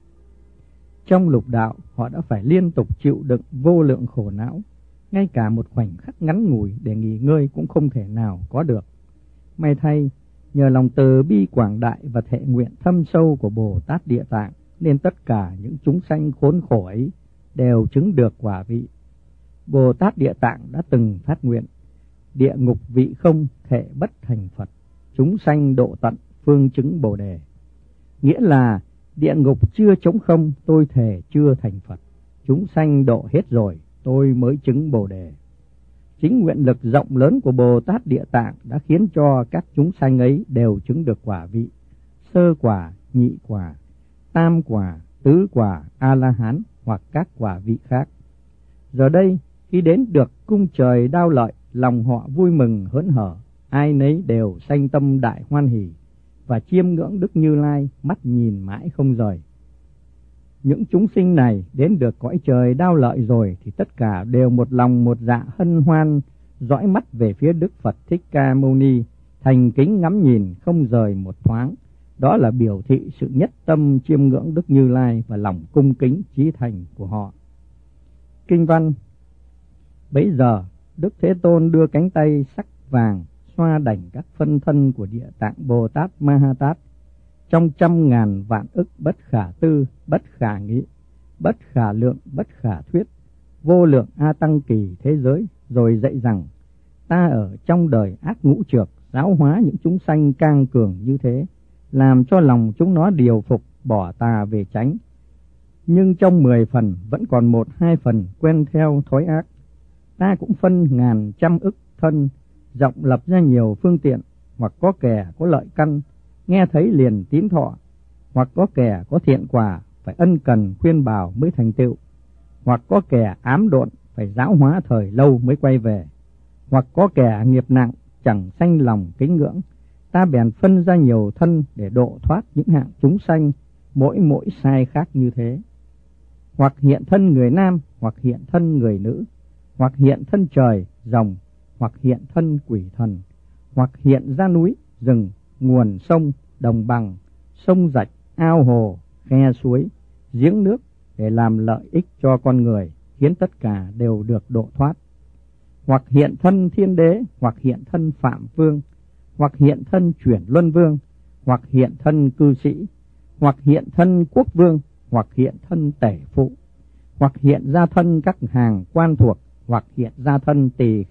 Trong lục đạo, họ đã phải liên tục chịu đựng vô lượng khổ não, ngay cả một khoảnh khắc ngắn ngủi để nghỉ ngơi cũng không thể nào có được. May thay, nhờ lòng từ bi quảng đại và thệ nguyện thâm sâu của Bồ Tát Địa Tạng, nên tất cả những chúng sanh khốn khổ ấy đều chứng được quả vị. Bồ Tát Địa Tạng đã từng phát nguyện: địa ngục vị không, thệ bất thành Phật, chúng sanh độ tận, phương chứng Bồ Đề. Nghĩa là địa ngục chưa trống không, tôi thề chưa thành Phật, chúng sanh độ hết rồi, tôi mới chứng Bồ Đề. Chính nguyện lực rộng lớn của Bồ Tát Địa Tạng đã khiến cho các chúng sanh ấy đều chứng được quả vị sơ quả, nhị quả, tam quả, tứ quả, A-la-hán hoặc các quả vị khác. Giờ đây, khi đến được cung trời Đao Lợi, lòng họ vui mừng hớn hở, ai nấy đều sanh tâm đại hoan hỷ và chiêm ngưỡng Đức Như Lai, mắt nhìn mãi không rời. Những chúng sinh này đến được cõi trời Đao Lợi rồi thì tất cả đều một lòng một dạ hân hoan, dõi mắt về phía Đức Phật Thích Ca Mâu Ni, thành kính ngắm nhìn không rời một thoáng. Đó là biểu thị sự nhất tâm chiêm ngưỡng Đức Như Lai và lòng cung kính chí thành của họ. Kinh văn: bấy giờ Đức Thế Tôn đưa cánh tay sắc vàng xoa đảnh các phân thân của Địa Tạng Bồ Tát Ma Ha Tát trong 100.000 vạn ức bất khả tư, bất khả nghĩ, bất khả lượng, bất khả thuyết, vô lượng A Tăng Kỳ thế giới, rồi dạy rằng: ta ở trong đời ác ngũ trược giáo hóa những chúng sanh cang cường như thế, làm cho lòng chúng nó điều phục, bỏ tà về chánh. Nhưng trong 10 phần vẫn còn 1-2 phần quen theo thói ác. Ta cũng phân 100 ức thân, rộng lập ra nhiều phương tiện, hoặc có kẻ có lợi căn, nghe thấy liền tín thọ, hoặc có kẻ có thiện quả, phải ân cần khuyên bảo mới thành tựu, hoặc có kẻ ám độn, phải giáo hóa thời lâu mới quay về, hoặc có kẻ nghiệp nặng, chẳng sanh lòng kính ngưỡng. Ta bèn phân ra nhiều thân để độ thoát những hạng chúng sanh, mỗi sai khác như thế. Hoặc hiện thân người nam, hoặc hiện thân người nữ, hoặc hiện thân trời, rồng, hoặc hiện thân quỷ thần, hoặc hiện ra núi, rừng, nguồn sông, đồng bằng, sông rạch, ao hồ, khe suối, giếng nước để làm lợi ích cho con người, khiến tất cả đều được độ thoát. Hoặc hiện thân thiên đế, hoặc hiện thân phạm vương, hoặc hiện thân chuyển luân vương, hoặc hiện thân cư sĩ, hoặc hiện thân quốc vương, hoặc hiện thân tể phụ, hoặc hiện ra thân các hàng quan thuộc, hoặc hiện ra thân tỳ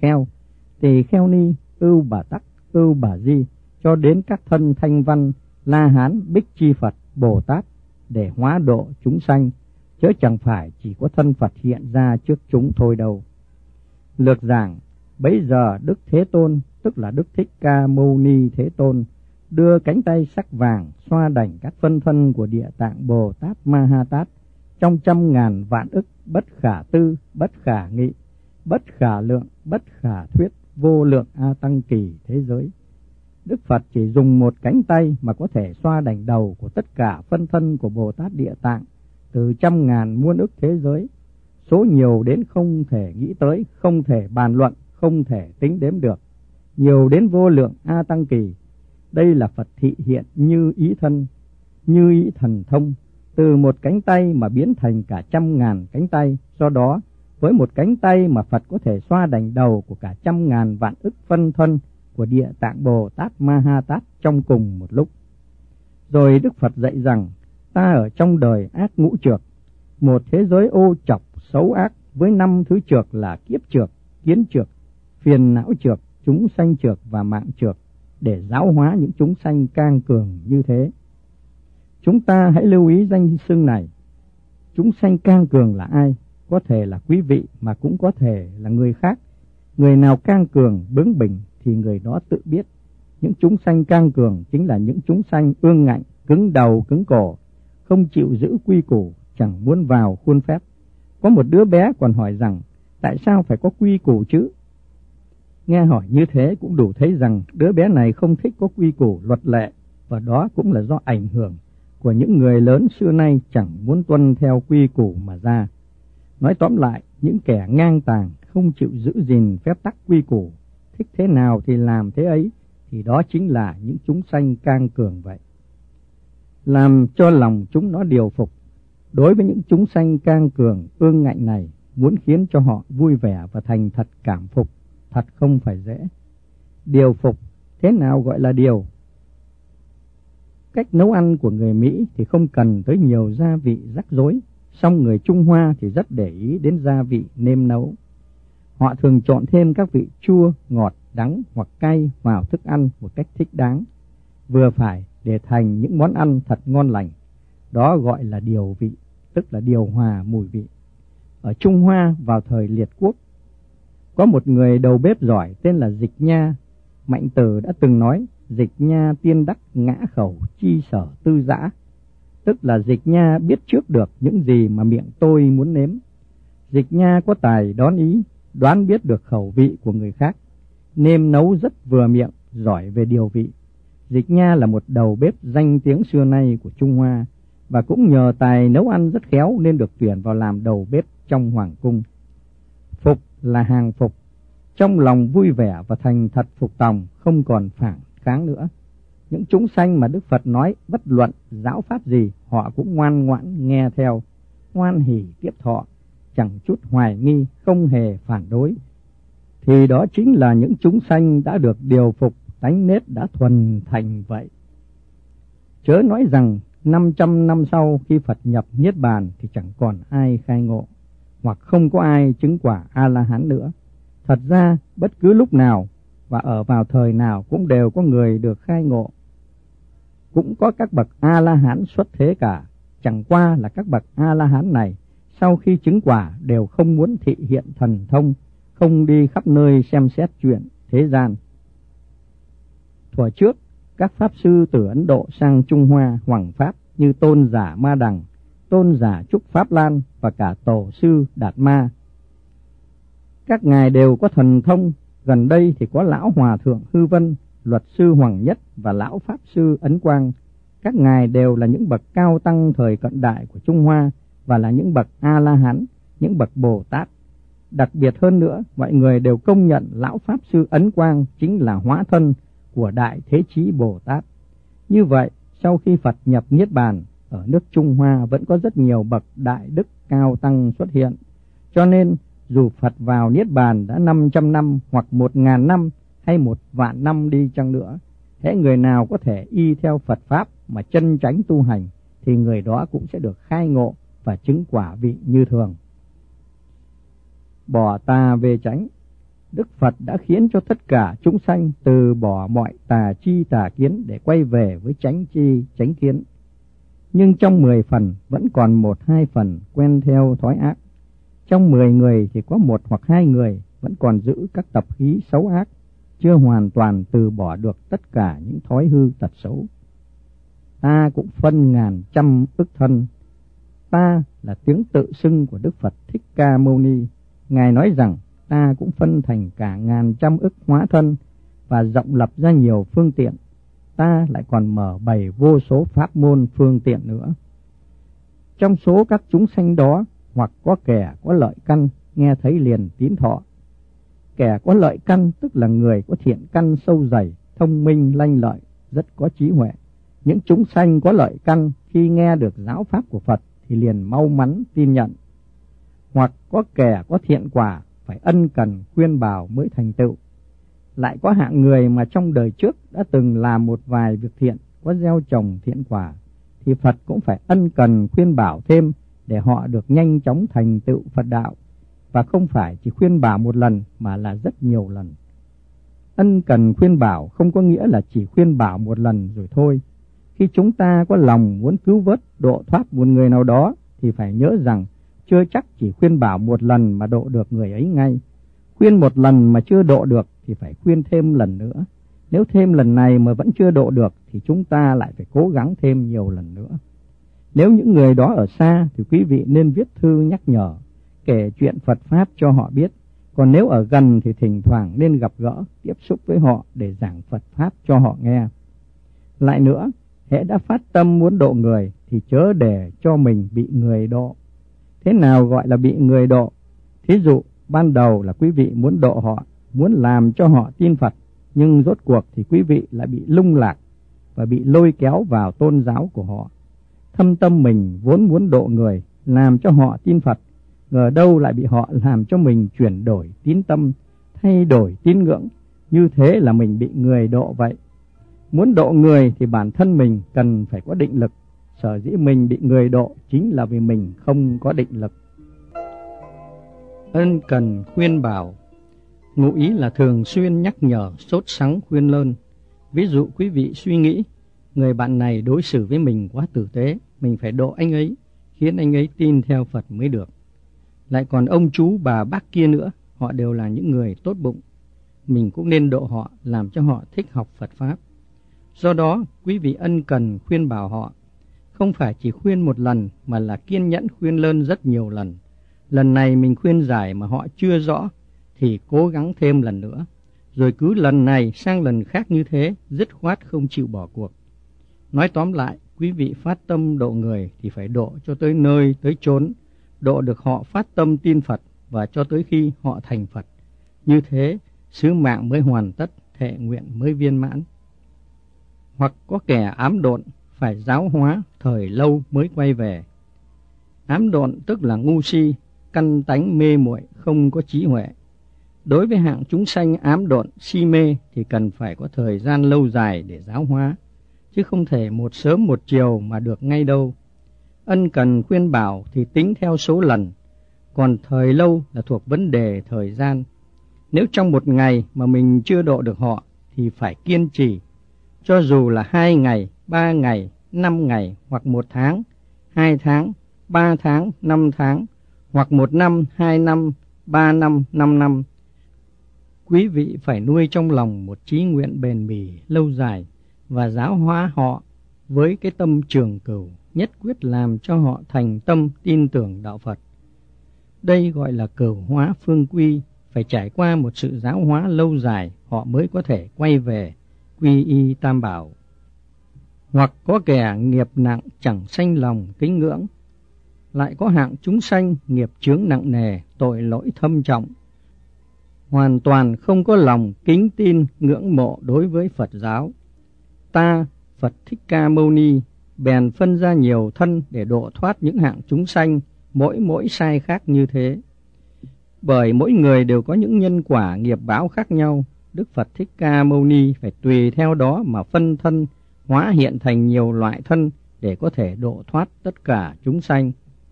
kheo ni, ưu bà tắc, ưu bà di, cho đến các thân thanh văn, La Hán, Bích Chi Phật, Bồ Tát để hóa độ chúng sanh, chứ chẳng phải chỉ có thân Phật hiện ra trước chúng thôi đâu. Lược giảng: bấy giờ Đức Thế Tôn, tức là Đức Thích Ca Mâu Ni Thế Tôn, đưa cánh tay sắc vàng xoa đảnh các phân thân của Địa Tạng Bồ Tát Ma Ha Tát trong 100.000 vạn ức bất khả tư, bất khả nghị, bất khả lượng, bất khả thuyết, vô lượng A Tăng Kỳ thế giới. Đức Phật chỉ dùng một cánh tay mà có thể xoa đảnh đầu của tất cả phân thân của Bồ Tát Địa Tạng từ 100.000 muôn ức thế giới, số nhiều đến không thể nghĩ tới, không thể bàn luận, không thể tính đếm được, nhiều đến vô lượng A Tăng Kỳ. Đây là Phật thị hiện như ý thân, như ý thần thông, từ một cánh tay mà biến thành cả 100.000 cánh tay. Do đó, với một cánh tay mà Phật có thể xoa đảnh đầu của cả 100.000 vạn ức phân thân của Địa Tạng Bồ Tát Ma Ha Tát trong cùng một lúc. Rồi Đức Phật dạy rằng: ta ở trong đời ác ngũ trược, một thế giới ô trọc xấu ác với 5 thứ trược là kiếp trược, kiến trược, phiền não trược, chúng sanh trược và mạng trược, để giáo hóa những chúng sanh cang cường như thế. Chúng ta hãy lưu ý danh xưng này. chúng sanh cang cường là ai? Có thể là quý vị mà cũng có thể là người khác. Người nào cang cường, bướng bỉnh thì người đó tự biết. Những chúng sanh cang cường chính là những chúng sanh ương ngạnh, cứng đầu cứng cổ, không chịu giữ quy củ, chẳng muốn vào khuôn phép. Có một đứa bé còn hỏi rằng, tại sao phải có quy củ chứ? Nghe hỏi như thế cũng đủ thấy rằng đứa bé này không thích có quy củ luật lệ, và đó cũng là do ảnh hưởng của những người lớn xưa nay chẳng muốn tuân theo quy củ mà ra. Nói tóm lại, những kẻ ngang tàng, không chịu giữ gìn phép tắc quy củ, thích thế nào thì làm thế ấy, thì đó chính là những chúng sanh cang cường vậy. Làm cho lòng chúng nó điều phục. Đối với những chúng sanh cang cường, ương ngạnh này, muốn khiến cho họ vui vẻ và thành thật cảm phục, thật không phải dễ. Điều phục, thế nào gọi là điều? Cách nấu ăn của người Mỹ thì không cần tới nhiều gia vị rắc rối, song người Trung Hoa thì rất để ý đến gia vị nêm nấu. Họ thường chọn thêm các vị chua, ngọt, đắng hoặc cay vào thức ăn một cách thích đáng, vừa phải để thành những món ăn thật ngon lành. Đó gọi là điều vị, tức là điều hòa mùi vị. Ở Trung Hoa vào thời liệt quốc, có một người đầu bếp giỏi tên là Dịch Nha. Mạnh Tử đã từng nói, Dịch Nha tiên đắc ngã khẩu chi sở tư dã, tức là Dịch Nha biết trước được những gì mà miệng tôi muốn nếm. Dịch Nha có tài đón ý, đoán biết được khẩu vị của người khác, nêm nấu rất vừa miệng, giỏi về điều vị. Dịch Nha là một đầu bếp danh tiếng xưa nay của Trung Hoa, và cũng nhờ tài nấu ăn rất khéo nên được tuyển vào làm đầu bếp trong hoàng cung. Phục là hàng phục, trong lòng vui vẻ và thành thật phục tòng, không còn phản kháng nữa. Những chúng sanh mà Đức Phật nói bất luận giáo pháp gì, họ cũng ngoan ngoãn nghe theo, hoan hỉ tiếp thọ, chẳng chút hoài nghi, không hề phản đối, thì đó chính là những chúng sanh đã được điều phục, tánh nết đã thuần thành vậy. Chớ nói rằng 500 năm sau khi Phật nhập Niết Bàn thì chẳng còn ai khai ngộ, hoặc không có ai chứng quả A-la-hán nữa. Thật ra bất cứ lúc nào và ở vào thời nào cũng đều có người được khai ngộ. Cũng có các bậc A-la-hán xuất thế cả, chẳng qua là các bậc A-la-hán này sau khi chứng quả đều không muốn thị hiện thần thông, không đi khắp nơi xem xét chuyện thế gian. Thuở trước, các pháp sư từ Ấn Độ sang Trung Hoa hoằng pháp như Tôn giả Ma Đằng, Tôn giả Trúc Pháp Lan và cả Tổ sư Đạt Ma, các ngài đều có thần thông. Gần đây thì có lão Hòa thượng Hư Vân, Luật sư Hoàng Nhất và lão Pháp sư Ấn Quang. Các ngài đều là những bậc cao tăng thời cận đại của Trung Hoa và là những bậc A-la-hán, những bậc Bồ Tát. Đặc biệt hơn nữa, mọi người đều công nhận lão Pháp sư Ấn Quang chính là hóa thân của Đại Thế Chí Bồ Tát. Như vậy, sau khi Phật nhập Niết Bàn, ở nước Trung Hoa vẫn có rất nhiều bậc đại đức cao tăng xuất hiện. Cho nên, dù Phật vào Niết Bàn đã 500 năm hoặc 1000 năm hay 1.000.000 năm đi chăng nữa, hễ người nào có thể y theo Phật Pháp mà chân chánh tu hành, thì người đó cũng sẽ được khai ngộ và chứng quả vị như thường. Bỏ tà về chánh. Đức Phật đã khiến cho tất cả chúng sanh từ bỏ mọi tà chi tà kiến để quay về với chánh chi chánh kiến. Nhưng trong 10 phần vẫn còn 1-2 phần quen theo thói ác. Trong 10 người thì có 1 hoặc 2 người vẫn còn giữ các tập khí xấu ác, chưa hoàn toàn từ bỏ được tất cả những thói hư tật xấu. Ta cũng phân ngàn trăm ức thân. Ta là tiếng tự xưng của Đức Phật Thích Ca Mâu Ni. Ngài nói rằng ta cũng phân thành cả ngàn trăm ức hóa thân và rộng lập ra nhiều phương tiện. Ta lại còn mở bày vô số pháp môn phương tiện nữa. Trong số các chúng sanh đó, hoặc có kẻ có lợi căn, nghe thấy liền tín thọ. Kẻ có lợi căn tức là người có thiện căn sâu dày, thông minh lanh lợi, rất có trí huệ. Những chúng sanh có lợi căn khi nghe được giáo pháp của Phật thì liền mau mắn tin nhận. Hoặc có kẻ có thiện quả, phải ân cần khuyên bảo mới thành tựu. Lại có hạng người mà trong đời trước đã từng làm một vài việc thiện, có gieo trồng thiện quả, thì Phật cũng phải ân cần khuyên bảo thêm để họ được nhanh chóng thành tựu Phật đạo, và không phải chỉ khuyên bảo một lần mà là rất nhiều lần. Ân cần khuyên bảo không có nghĩa là chỉ khuyên bảo một lần rồi thôi. Khi chúng ta có lòng muốn cứu vớt, độ thoát một người nào đó, thì phải nhớ rằng chưa chắc chỉ khuyên bảo một lần mà độ được người ấy ngay. Khuyên một lần mà chưa độ được thì phải khuyên thêm lần nữa. Nếu thêm lần này mà vẫn chưa độ được thì chúng ta lại phải cố gắng thêm nhiều lần nữa. Nếu những người đó ở xa thì quý vị nên viết thư nhắc nhở, kể chuyện Phật Pháp cho họ biết. Còn nếu ở gần thì thỉnh thoảng nên gặp gỡ, tiếp xúc với họ để giảng Phật Pháp cho họ nghe. Lại nữa, hễ đã phát tâm muốn độ người thì chớ để cho mình bị người độ. Thế nào gọi là bị người độ? Thí dụ, ban đầu là quý vị muốn độ họ, muốn làm cho họ tin Phật, nhưng rốt cuộc thì quý vị lại bị lung lạc và bị lôi kéo vào tôn giáo của họ. Thâm tâm mình vốn muốn độ người, làm cho họ tin Phật, ngờ đâu lại bị họ làm cho mình chuyển đổi tín tâm, thay đổi tín ngưỡng. Như thế là mình bị người độ vậy. Muốn độ người thì bản thân mình cần phải có định lực. Sở dĩ mình bị người độ chính là vì mình không có định lực. Ân cần khuyên bảo. Ngụ ý là thường xuyên nhắc nhở, sốt sắng khuyên lơn. Ví dụ quý vị suy nghĩ, người bạn này đối xử với mình quá tử tế, mình phải độ anh ấy, khiến anh ấy tin theo Phật mới được. Lại còn ông chú bà bác kia nữa, họ đều là những người tốt bụng. Mình cũng nên độ họ, làm cho họ thích học Phật Pháp. Do đó, quý vị ân cần khuyên bảo họ. Không phải chỉ khuyên một lần, mà là kiên nhẫn khuyên lơn rất nhiều lần. Lần này mình khuyên giải mà họ chưa rõ, thì cố gắng thêm lần nữa. Rồi cứ lần này sang lần khác như thế, dứt khoát không chịu bỏ cuộc. Nói tóm lại, quý vị phát tâm độ người thì phải độ cho tới nơi, tới chốn, độ được họ phát tâm tin Phật và cho tới khi họ thành Phật. Như thế, sứ mạng mới hoàn tất, thệ nguyện mới viên mãn. Hoặc có kẻ ám độn, phải giáo hóa thời lâu mới quay về. Ám độn tức là ngu si, căn tánh mê muội, không có trí huệ. Đối với hạng chúng sanh ám độn, si mê thì cần phải có thời gian lâu dài để giáo hóa, chứ không thể một sớm một chiều mà được ngay đâu. Ân cần khuyên bảo thì tính theo số lần, còn thời lâu là thuộc vấn đề thời gian. Nếu trong một ngày mà mình chưa độ được họ thì phải kiên trì, cho dù là 2 ngày, 3 ngày, 5 ngày hoặc 1 tháng, 2 tháng, 3 tháng, 5 tháng, hoặc 1 năm, 2 năm, 3 năm, 5 năm. Quý vị phải nuôi trong lòng một chí nguyện bền bỉ, lâu dài và giáo hóa họ với cái tâm trường cửu, nhất quyết làm cho họ thành tâm tin tưởng đạo Phật. Đây gọi là cửu hóa phương quy, phải trải qua một sự giáo hóa lâu dài họ mới có thể quay về quy y Tam Bảo. Hoặc có kẻ nghiệp nặng chẳng sanh lòng kính ngưỡng. Lại có hạng chúng sanh nghiệp chướng nặng nề, tội lỗi thâm trọng, hoàn toàn không có lòng kính tin ngưỡng mộ đối với Phật giáo. Ta, Phật Thích Ca Mâu Ni, bèn phân ra nhiều thân để độ thoát những hạng chúng sanh mỗi sai khác như thế. Bởi mỗi người đều có những nhân quả nghiệp báo khác nhau, Đức Phật Thích Ca Mâu Ni phải tùy theo đó mà phân thân, hóa hiện thành nhiều loại thân để có thể độ thoát tất cả chúng sanh.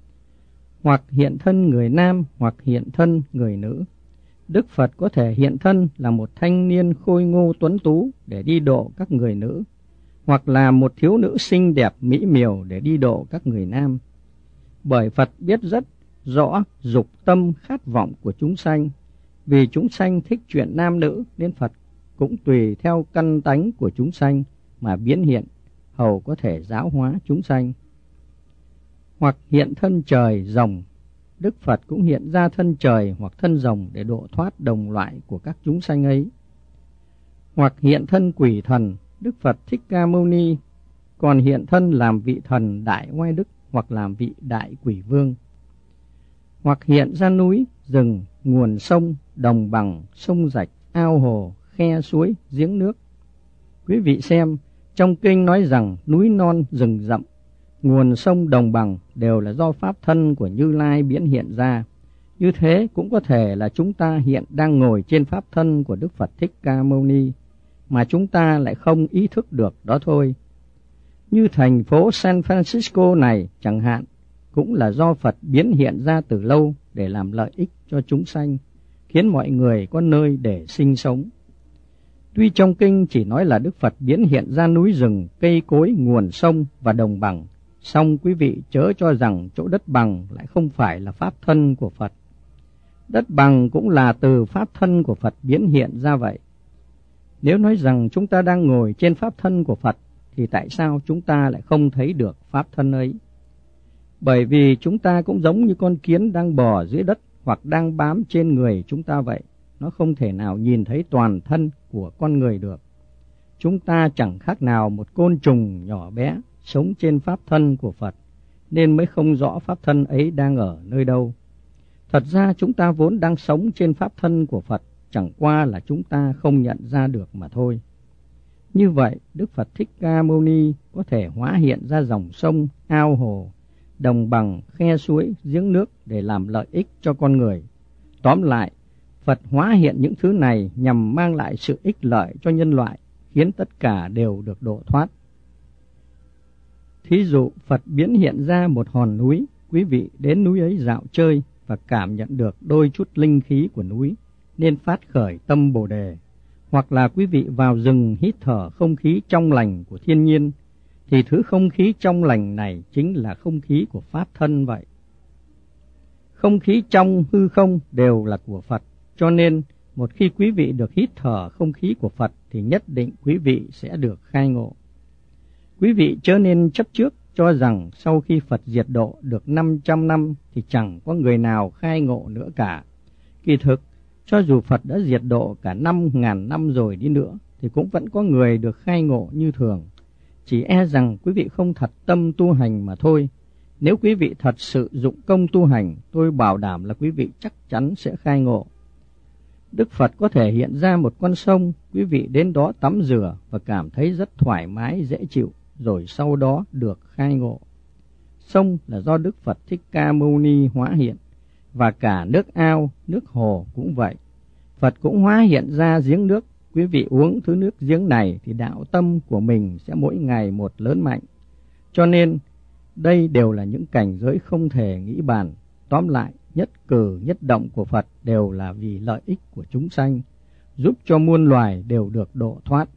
Hoặc hiện thân người nam, hoặc hiện thân người nữ. Đức Phật có thể hiện thân là một thanh niên khôi ngô tuấn tú để đi độ các người nữ, hoặc là một thiếu nữ xinh đẹp mỹ miều để đi độ các người nam. Bởi Phật biết rất rõ dục tâm khát vọng của chúng sanh. Vì chúng sanh thích chuyện nam nữ nên Phật cũng tùy theo căn tánh của chúng sanh mà biến hiện, hầu có thể giáo hóa chúng sanh. Hoặc hiện thân trời rồng, Đức Phật cũng hiện ra thân trời hoặc thân rồng để độ thoát đồng loại của các chúng sanh ấy. Hoặc hiện thân quỷ thần, Đức Phật Thích Ca Mâu Ni còn hiện thân làm vị thần đại oai đức hoặc làm vị đại quỷ vương. Hoặc hiện ra núi, rừng, nguồn sông, đồng bằng, sông rạch, ao hồ, khe suối, giếng nước. Quý vị xem, trong kinh nói rằng núi non, rừng rậm, nguồn sông, đồng bằng đều là do pháp thân của Như Lai biến hiện ra. Như thế cũng có thể là chúng ta hiện đang ngồi trên pháp thân của Đức Phật Thích Ca Mâu Ni, mà chúng ta lại không ý thức được đó thôi. Như thành phố San Francisco này chẳng hạn, cũng là do Phật biến hiện ra từ lâu để làm lợi ích cho chúng sanh, khiến mọi người có nơi để sinh sống. Tuy trong kinh chỉ nói là Đức Phật biến hiện ra núi rừng, cây cối, nguồn sông và đồng bằng, Song quý vị chớ cho rằng chỗ đất bằng lại không phải là pháp thân của Phật. Đất bằng cũng là từ pháp thân của Phật biến hiện ra vậy. Nếu nói rằng chúng ta đang ngồi trên pháp thân của Phật, thì tại sao chúng ta lại không thấy được pháp thân ấy? Bởi vì chúng ta cũng giống như con kiến đang bò dưới đất hoặc đang bám trên người chúng ta vậy. Nó không thể nào nhìn thấy toàn thân của con người được. Chúng ta chẳng khác nào một côn trùng nhỏ bé sống trên pháp thân của Phật, nên mới không rõ pháp thân ấy đang ở nơi đâu. Thật ra chúng ta vốn đang sống trên pháp thân của Phật, chẳng qua là chúng ta không nhận ra được mà thôi. Như vậy, Đức Phật Thích Ca Mâu Ni có thể hóa hiện ra dòng sông, ao hồ, đồng bằng, khe suối, giếng nước để làm lợi ích cho con người. Tóm lại, Phật hóa hiện những thứ này nhằm mang lại sự ích lợi cho nhân loại, khiến tất cả đều được độ thoát. Thí dụ, Phật biến hiện ra một hòn núi, quý vị đến núi ấy dạo chơi và cảm nhận được đôi chút linh khí của núi, nên phát khởi tâm Bồ Đề. Hoặc là quý vị vào rừng hít thở không khí trong lành của thiên nhiên, thì thứ không khí trong lành này chính là không khí của pháp thân vậy. Không khí trong hư không đều là của Phật, cho nên một khi quý vị được hít thở không khí của Phật thì nhất định quý vị sẽ được khai ngộ. Quý vị chớ nên chấp trước cho rằng sau khi Phật diệt độ được 500 năm thì chẳng có người nào khai ngộ nữa cả. Kỳ thực, cho dù Phật đã diệt độ cả 5.000 năm rồi đi nữa thì cũng vẫn có người được khai ngộ như thường. Chỉ e rằng quý vị không thật tâm tu hành mà thôi. Nếu quý vị thật sự dụng công tu hành, tôi bảo đảm là quý vị chắc chắn sẽ khai ngộ. Đức Phật có thể hiện ra một con sông, quý vị đến đó tắm rửa và cảm thấy rất thoải mái, dễ chịu, rồi sau đó được khai ngộ. Sông là do Đức Phật Thích Ca Mâu Ni hóa hiện, và cả nước ao, nước hồ cũng vậy. Phật cũng hóa hiện ra giếng nước, quý vị uống thứ nước giếng này thì đạo tâm của mình sẽ mỗi ngày một lớn mạnh. Cho nên, đây đều là những cảnh giới không thể nghĩ bàn. Tóm lại, nhất cử nhất động của Phật đều là vì lợi ích của chúng sanh, giúp cho muôn loài đều được độ thoát.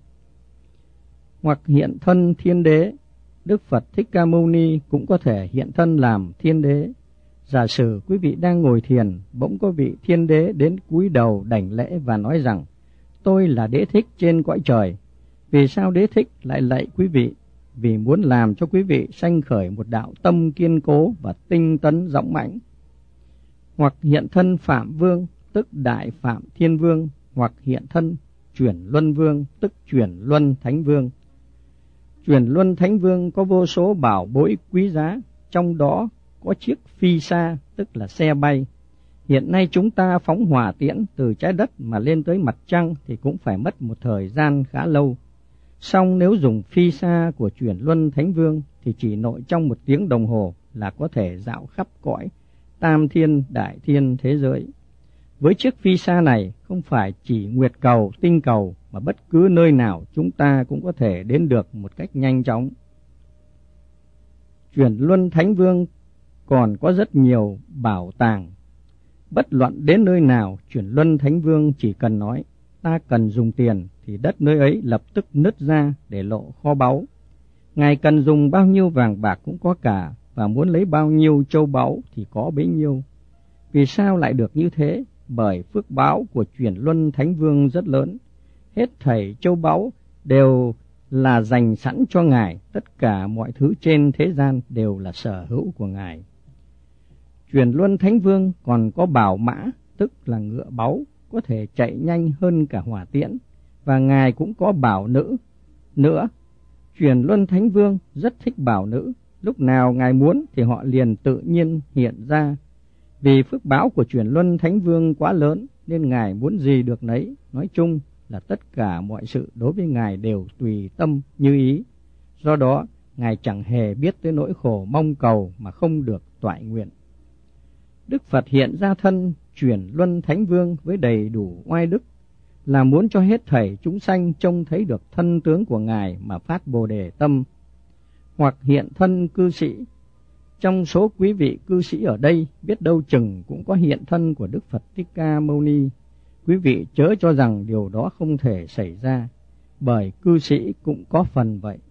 Hoặc hiện thân thiên đế, Đức Phật Thích Ca Mâu Ni cũng có thể hiện thân làm thiên đế. Giả sử quý vị đang ngồi thiền, bỗng có vị thiên đế đến cúi đầu đảnh lễ và nói rằng: tôi là đế thích trên cõi trời. Vì sao đế thích lại lạy quý vị? Vì muốn làm cho quý vị sanh khởi một đạo tâm kiên cố và tinh tấn dõng mãnh. Hoặc hiện thân Phạm Vương, tức Đại Phạm Thiên Vương, hoặc hiện thân Chuyển Luân Vương, tức Chuyển Luân Thánh Vương. Chuyển Luân Thánh Vương có vô số bảo bối quý giá, trong đó có chiếc phi sa, tức là xe bay. Hiện nay chúng ta phóng hỏa tiễn từ trái đất mà lên tới mặt trăng thì cũng phải mất một thời gian khá lâu. Song nếu dùng phi sa của Chuyển Luân Thánh Vương thì chỉ nội trong 1 tiếng đồng hồ là có thể dạo khắp cõi tam thiên đại thiên thế giới. Với chiếc phi sa này không phải chỉ nguyệt cầu, tinh cầu mà bất cứ nơi nào chúng ta cũng có thể đến được một cách nhanh chóng. Chuyển Luân Thánh Vương còn có rất nhiều bảo tàng. Bất luận đến nơi nào, Chuyển Luân Thánh Vương chỉ cần nói ta cần dùng tiền thì đất nơi ấy lập tức nứt ra để lộ kho báu. Ngài cần dùng bao nhiêu vàng bạc cũng có cả, và muốn lấy bao nhiêu châu báu thì có bấy nhiêu. Vì sao lại được như thế? Bởi phước báu của Chuyển Luân Thánh Vương rất lớn. Hết thảy châu báu đều là dành sẵn cho Ngài, tất cả mọi thứ trên thế gian đều là sở hữu của Ngài. Chuyển Luân Thánh Vương còn có bảo mã, tức là ngựa báu, có thể chạy nhanh hơn cả hỏa tiễn, và Ngài cũng có bảo nữ nữa. Chuyển Luân Thánh Vương rất thích bảo nữ, lúc nào Ngài muốn thì họ liền tự nhiên hiện ra. Vì phước báu của Chuyển Luân Thánh Vương quá lớn nên Ngài muốn gì được nấy, nói chung là tất cả mọi sự đối với Ngài đều tùy tâm như ý. Do đó, Ngài chẳng hề biết tới nỗi khổ mong cầu mà không được toại nguyện. Đức Phật hiện ra thân Chuyển Luân Thánh Vương với đầy đủ oai đức, là muốn cho hết thảy chúng sanh trông thấy được thân tướng của Ngài mà phát Bồ Đề tâm. Hoặc hiện thân cư sĩ, trong số quý vị cư sĩ ở đây biết đâu chừng cũng có hiện thân của Đức Phật Thích Ca Mâu Ni. Quý vị chớ cho rằng điều đó không thể xảy ra, bởi cư sĩ cũng có phần vậy.